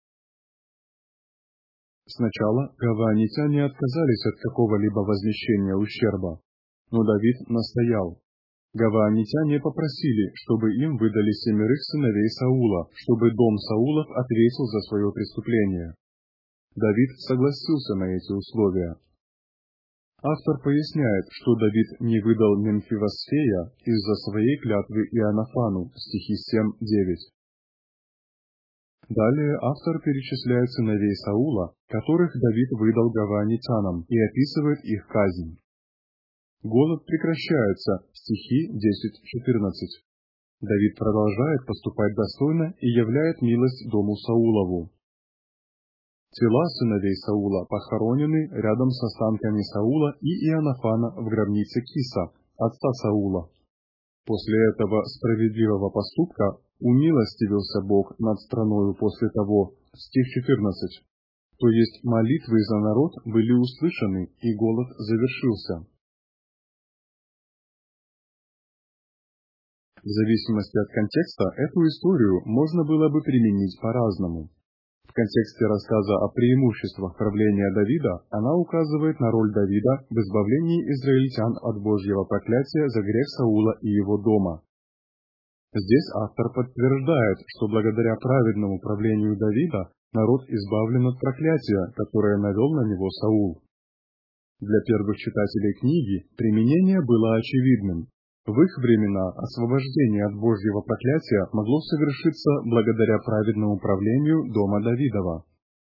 Сначала гаваанитяне отказались от какого-либо возмещения ущерба, но Давид настоял. Гаваанитяне попросили, чтобы им выдали 7 сыновей Саула, чтобы дом Саулов ответил за свое преступление. Давид согласился на эти условия. Автор поясняет, что Давид не выдал Мемфивосфея из-за своей клятвы Иоаннафану, стихи 7-9. Далее автор перечисляет сыновей Саула, которых Давид выдал гаваанитянам, и описывает их казнь. Голод прекращается, стихи 10-14. Давид продолжает поступать достойно и являет милость дому Саулову. Тела сыновей Саула похоронены рядом с останками Саула и Иоаннафана в гробнице Киса, отца Саула. После этого справедливого поступка умилостивился Бог над страною после того, стих 14. То есть молитвы за народ были услышаны, и голод завершился. В зависимости от контекста, эту историю можно было бы применить по-разному. В контексте рассказа о преимуществах правления Давида она указывает на роль Давида в избавлении израильтян от Божьего проклятия за грех Саула и его дома. Здесь автор подтверждает, что благодаря праведному правлению Давида народ избавлен от проклятия, которое навел на него Саул. Для первых читателей книги применение было очевидным. В их времена освобождение от Божьего проклятия могло совершиться благодаря праведному правлению дома Давидова.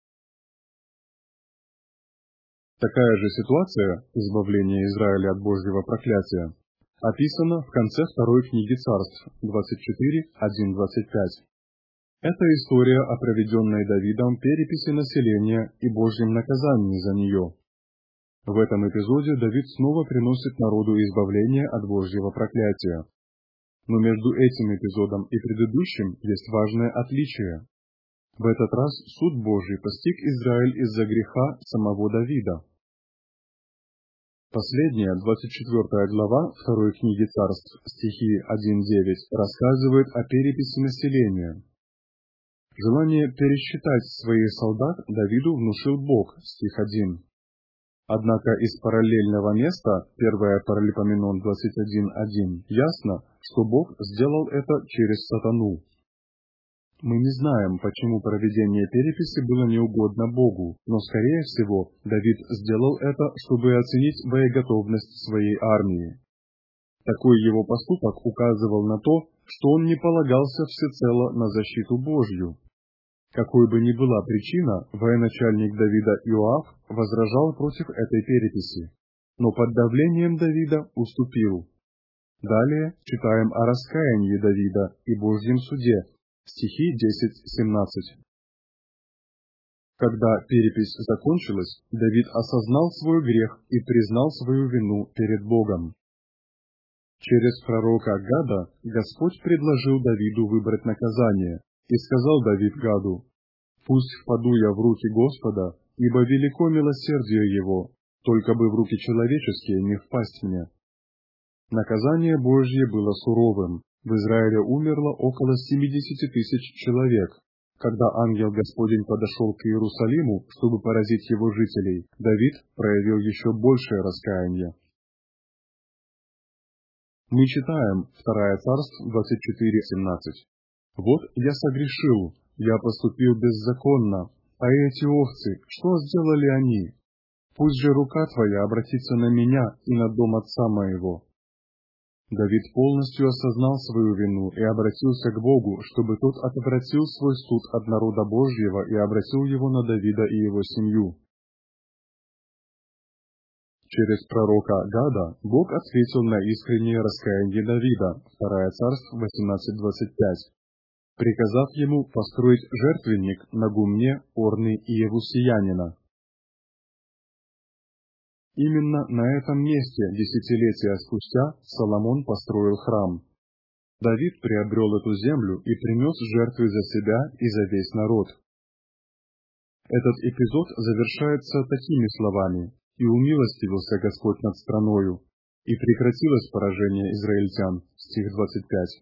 Такая же ситуация, избавление Израиля от Божьего проклятия, описана в конце второй книги Царств, 24, 1-25. Это история о проведенной Давидом переписи населения и Божьем наказании за нее. В этом эпизоде Давид снова приносит народу избавление от Божьего проклятия. Но между этим эпизодом и предыдущим есть важное отличие. В этот раз суд Божий постиг Израиль из-за греха самого Давида. Последняя, 24 глава 2 книги Царств, стихи 1-9, рассказывает о переписи населения. Желание пересчитать своих солдат Давиду внушил Бог, стих 1. Однако из параллельного места, 1 Паралипоменон 21.1, ясно, что Бог сделал это через сатану. Мы не знаем, почему проведение переписи было неугодно Богу, но, скорее всего, Давид сделал это, чтобы оценить боеготовность своей армии. Такой его поступок указывал на то, что он не полагался всецело на защиту Божью. Какой бы ни была причина, военачальник Давида Иоав возражал против этой переписи, но под давлением Давида уступил. Далее читаем о раскаянии Давида и Божьем суде, стихи 10-17. Когда перепись закончилась, Давид осознал свой грех и признал свою вину перед Богом. Через пророка Гада Господь предложил Давиду выбрать наказание, и сказал Давид Гаду: «Пусть впаду я в руки Господа, ибо велико милосердие Его, только бы в руки человеческие не впасть мне. Наказание Божье было суровым. В Израиле умерло около 70 тысяч человек. Когда ангел Господень подошел к Иерусалиму, чтобы поразить его жителей, Давид проявил еще большее раскаяние. Мы читаем 2 Царств 24:17. «Вот я согрешил, я поступил беззаконно, а эти овцы, что сделали они? Пусть же рука твоя обратится на меня и на дом отца моего». Давид полностью осознал свою вину и обратился к Богу, чтобы тот отвратил свой суд от народа Божьего и обратил его на Давида и его семью. Через пророка Гада Бог ответил на искреннее раскаяние Давида, 2 Царств 18:25, приказав ему построить жертвенник на гумне Орны и Иевусеянина. Именно на этом месте десятилетия спустя Соломон построил храм. Давид приобрел эту землю и принес жертвы за себя и за весь народ. Этот эпизод завершается такими словами: «И умилостивился Господь над страною, и прекратилось поражение израильтян». Стих 25.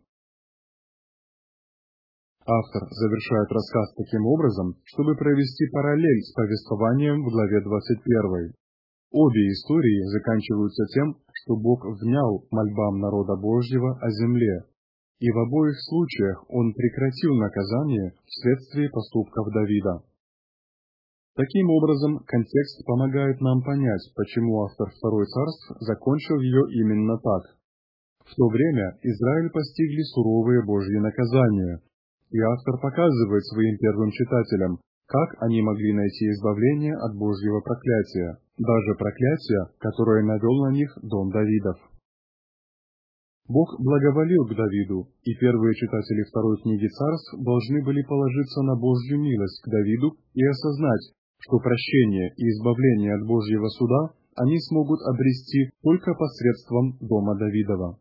Автор завершает рассказ таким образом, чтобы провести параллель с повествованием в главе 21. Обе истории заканчиваются тем, что Бог внял мольбам народа Божьего о земле, и в обоих случаях Он прекратил наказание вследствие поступков Давида. Таким образом, контекст помогает нам понять, почему автор 2 Царств закончил ее именно так. В то время Израиль постигли суровые Божьи наказания, и автор показывает своим первым читателям, как они могли найти избавление от Божьего проклятия, даже проклятия, которое навел на них дом Давидов. Бог благоволил к Давиду, и первые читатели второй книги Царств должны были положиться на Божью милость к Давиду и осознать, что прощение и избавление от Божьего суда они смогут обрести только посредством дома Давидова.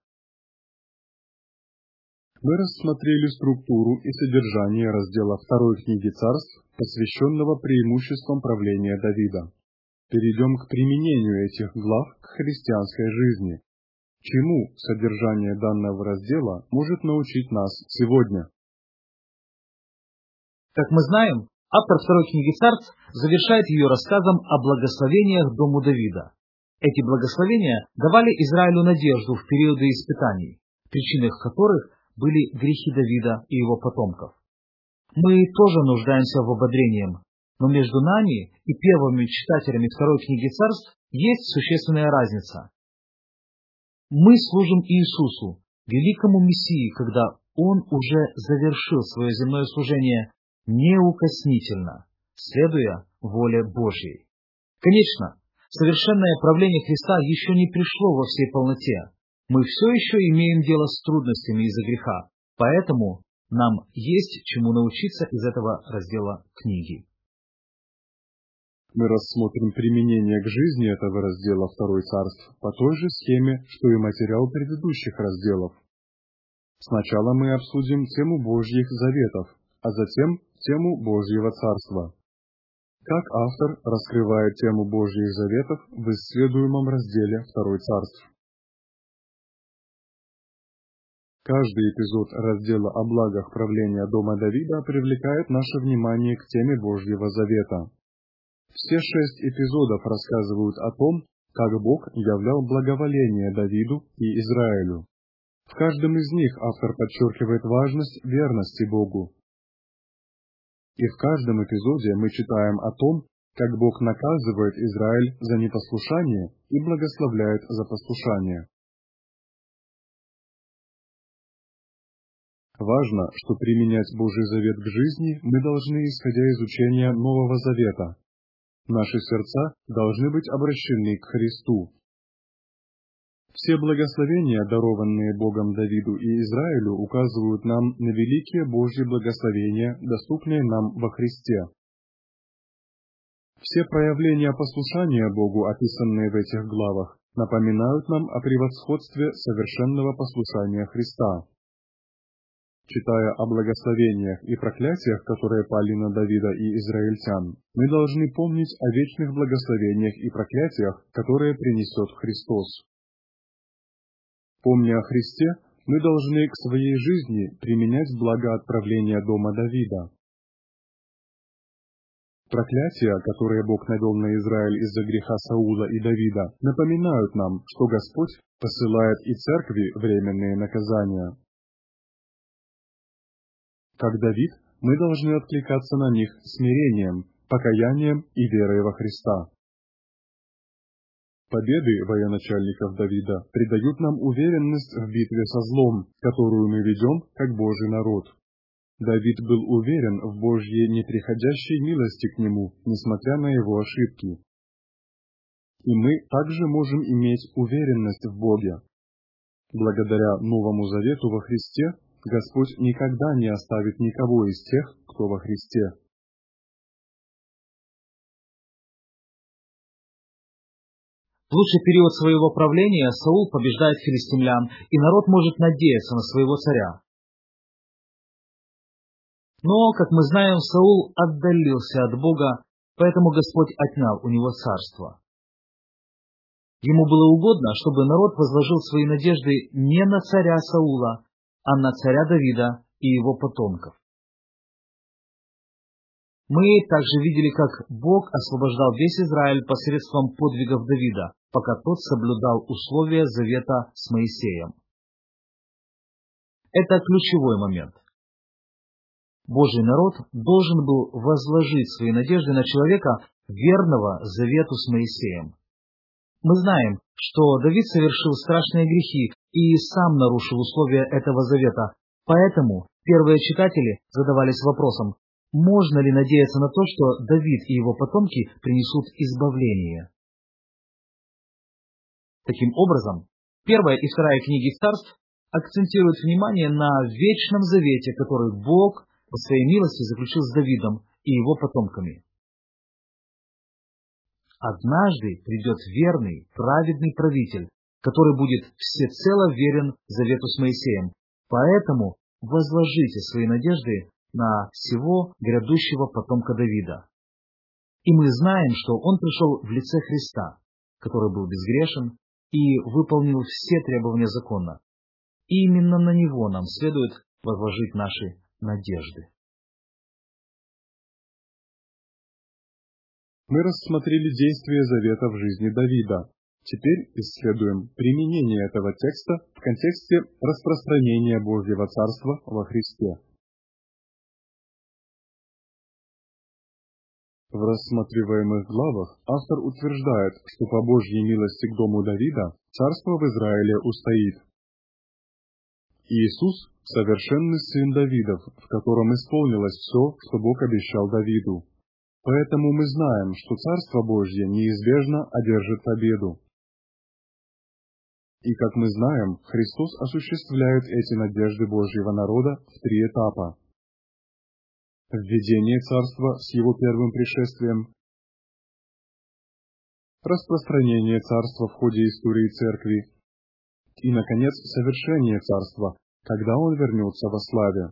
Мы рассмотрели структуру и содержание раздела 2 книги Царств, посвященного преимуществам правления Давида. Перейдем к применению этих глав к христианской жизни. Чему содержание данного раздела может научить нас сегодня? Как мы знаем, автор второй книги Царств завершает ее рассказом о благословениях дому Давида. Эти благословения давали Израилю надежду в периоды испытаний, причиной которых были грехи Давида и его потомков. Мы тоже нуждаемся в ободрении, но между нами и первыми читателями второй книги Царств есть существенная разница. Мы служим Иисусу, великому Мессии, когда Он уже завершил свое земное служение неукоснительно, следуя воле Божьей. Конечно, совершенное правление Христа еще не пришло во всей полноте. Мы все еще имеем дело с трудностями из-за греха, поэтому нам есть чему научиться из этого раздела книги. Мы рассмотрим применение к жизни этого раздела 2 Царств по той же схеме, что и материал предыдущих разделов. Сначала мы обсудим тему Божьих заветов, а затем тему Божьего Царства. Как автор раскрывает тему Божьих заветов в исследуемом разделе 2 Царств. Каждый эпизод раздела о благах правления дома Давида привлекает наше внимание к теме Божьего Завета. Все 6 эпизодов рассказывают о том, как Бог являл благоволение Давиду и Израилю. В каждом из них автор подчеркивает важность верности Богу. И в каждом эпизоде мы читаем о том, как Бог наказывает Израиль за непослушание и благословляет за послушание. Важно, что применять Божий Завет к жизни мы должны, исходя из учения Нового Завета. Наши сердца должны быть обращены к Христу. Все благословения, дарованные Богом Давиду и Израилю, указывают нам на великие Божьи благословения, доступные нам во Христе. Все проявления послушания Богу, описанные в этих главах, напоминают нам о превосходстве совершенного послушания Христа. Читая о благословениях и проклятиях, которые пали на Давида и израильтян, мы должны помнить о вечных благословениях и проклятиях, которые принесет Христос. Помня о Христе, мы должны к своей жизни применять благо отправления дома Давида. Проклятия, которые Бог навел на Израиль из-за греха Саула и Давида, напоминают нам, что Господь посылает и церкви временные наказания. Как Давид, мы должны откликаться на них смирением, покаянием и верой во Христа. Победы военачальников Давида придают нам уверенность в битве со злом, которую мы ведем как Божий народ. Давид был уверен в Божьей неприходящей милости к нему, несмотря на его ошибки. И мы также можем иметь уверенность в Боге. Благодаря Новому Завету во Христе, Господь никогда не оставит никого из тех, кто во Христе. В лучший период своего правления Саул побеждает филистимлян, и народ может надеяться на своего царя. Но, как мы знаем, Саул отдалился от Бога, поэтому Господь отнял у него царство. Ему было угодно, чтобы народ возложил свои надежды не на царя Саула, а на царя Давида и его потомков. Мы также видели, как Бог освобождал весь Израиль посредством подвигов Давида, пока тот соблюдал условия завета с Моисеем. Это ключевой момент. Божий народ должен был возложить свои надежды на человека, верного завету с Моисеем. Мы знаем, что Давид совершил страшные грехи и сам нарушил условия этого завета, поэтому первые читатели задавались вопросом, можно ли надеяться на то, что Давид и его потомки принесут избавление. Таким образом, первая и вторая книги Царств акцентируют внимание на вечном завете, который Бог по своей милости заключил с Давидом и его потомками. Однажды придет верный, праведный правитель, который будет всецело верен завету с Моисеем. Поэтому возложите свои надежды на всего грядущего потомка Давида. И мы знаем, что он пришел в лице Христа, который был безгрешен и выполнил все требования закона. И именно на него нам следует возложить наши надежды. Мы рассмотрели действие завета в жизни Давида. Теперь исследуем применение этого текста в контексте распространения Божьего Царства во Христе. В рассматриваемых главах автор утверждает, что по Божьей милости к дому Давида царство в Израиле устоит. Иисус – совершенный сын Давидов, в котором исполнилось все, что Бог обещал Давиду. Поэтому мы знаем, что Царство Божье неизбежно одержит победу. И, как мы знаем, Христос осуществляет эти надежды Божьего народа в 3 этапа. Введение Царства с Его первым пришествием, распространение Царства в ходе истории Церкви и, наконец, совершение Царства, когда Он вернется во славе.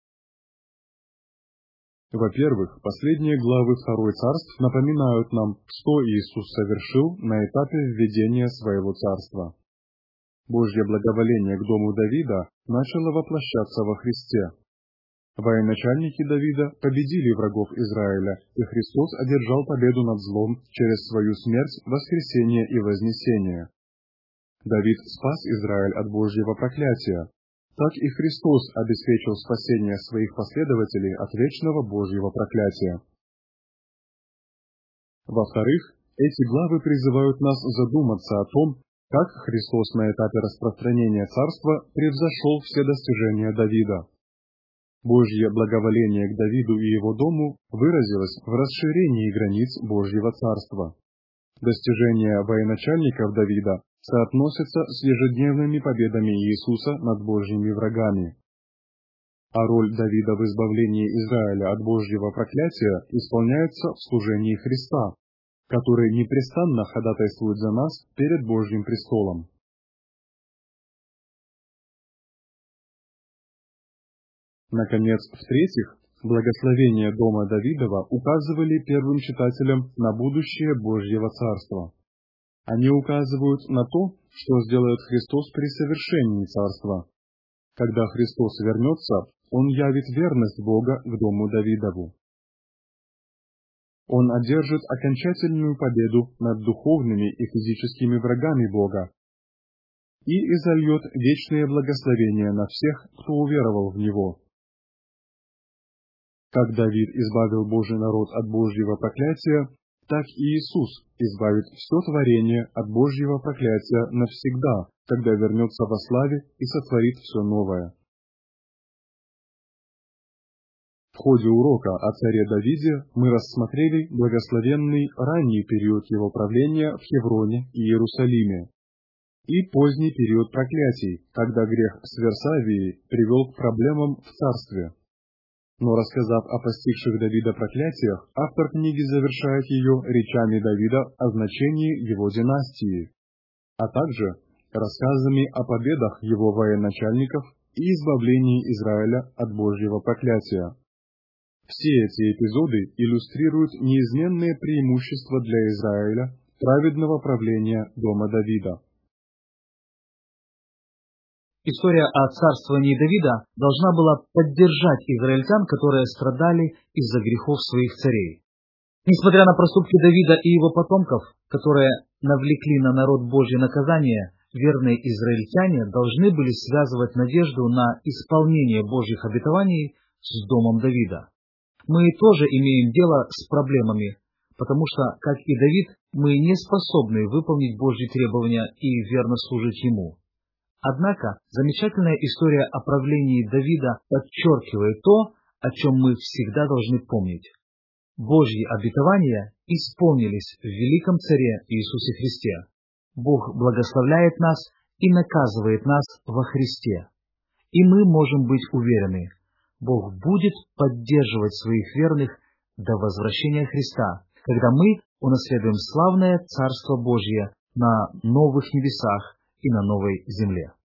Во-первых, последние главы Второй Царств напоминают нам, что Иисус совершил на этапе введения Своего Царства. Божье благоволение к дому Давида начало воплощаться во Христе. Военачальники Давида победили врагов Израиля, и Христос одержал победу над злом через свою смерть, воскресение и вознесение. Давид спас Израиль от Божьего проклятия. Так и Христос обеспечил спасение своих последователей от вечного Божьего проклятия. Во-вторых, эти главы призывают нас задуматься о том, как Христос на этапе распространения Царства превзошел все достижения Давида. Божье благоволение к Давиду и его дому выразилось в расширении границ Божьего Царства. Достижения военачальников Давида соотносятся с ежедневными победами Иисуса над Божьими врагами. А роль Давида в избавлении Израиля от Божьего проклятия исполняется в служении Христа, который непрестанно ходатайствует за нас перед Божьим престолом. Наконец, в-третьих, благословения дома Давидова указывали первым читателям на будущее Божьего Царства. Они указывают на то, что сделает Христос при совершении Царства. Когда Христос вернется, Он явит верность Бога к дому Давидову. Он одержит окончательную победу над духовными и физическими врагами Бога и изольет вечные благословения на всех, кто уверовал в Него. Как Давид избавил Божий народ от Божьего проклятия, так и Иисус избавит все творение от Божьего проклятия навсегда, когда вернется во славе и сотворит все новое. В ходе урока о царе Давиде мы рассмотрели благословенный ранний период его правления в Хевроне и Иерусалиме и поздний период проклятий, когда грех Сверсавии привел к проблемам в царстве. Но рассказав о постигших Давида проклятиях, автор книги завершает ее речами Давида о значении его династии, а также рассказами о победах его военачальников и избавлении Израиля от Божьего проклятия. Все эти эпизоды иллюстрируют неизменные преимущества для Израиля праведного правления дома Давида. История о царствовании Давида должна была поддержать израильтян, которые страдали из-за грехов своих царей. Несмотря на проступки Давида и его потомков, которые навлекли на народ Божье наказание, верные израильтяне должны были связывать надежду на исполнение Божьих обетований с домом Давида. Мы тоже имеем дело с проблемами, потому что, как и Давид, мы не способны выполнить Божьи требования и верно служить Ему. Однако, замечательная история о правлении Давида подчеркивает то, о чем мы всегда должны помнить. Божьи обетования исполнились в великом Царе Иисусе Христе. Бог благословляет нас и наказывает нас во Христе. И мы можем быть уверены, Бог будет поддерживать своих верных до возвращения Христа, когда мы унаследуем славное Царство Божье на новых небесах и на новой земле.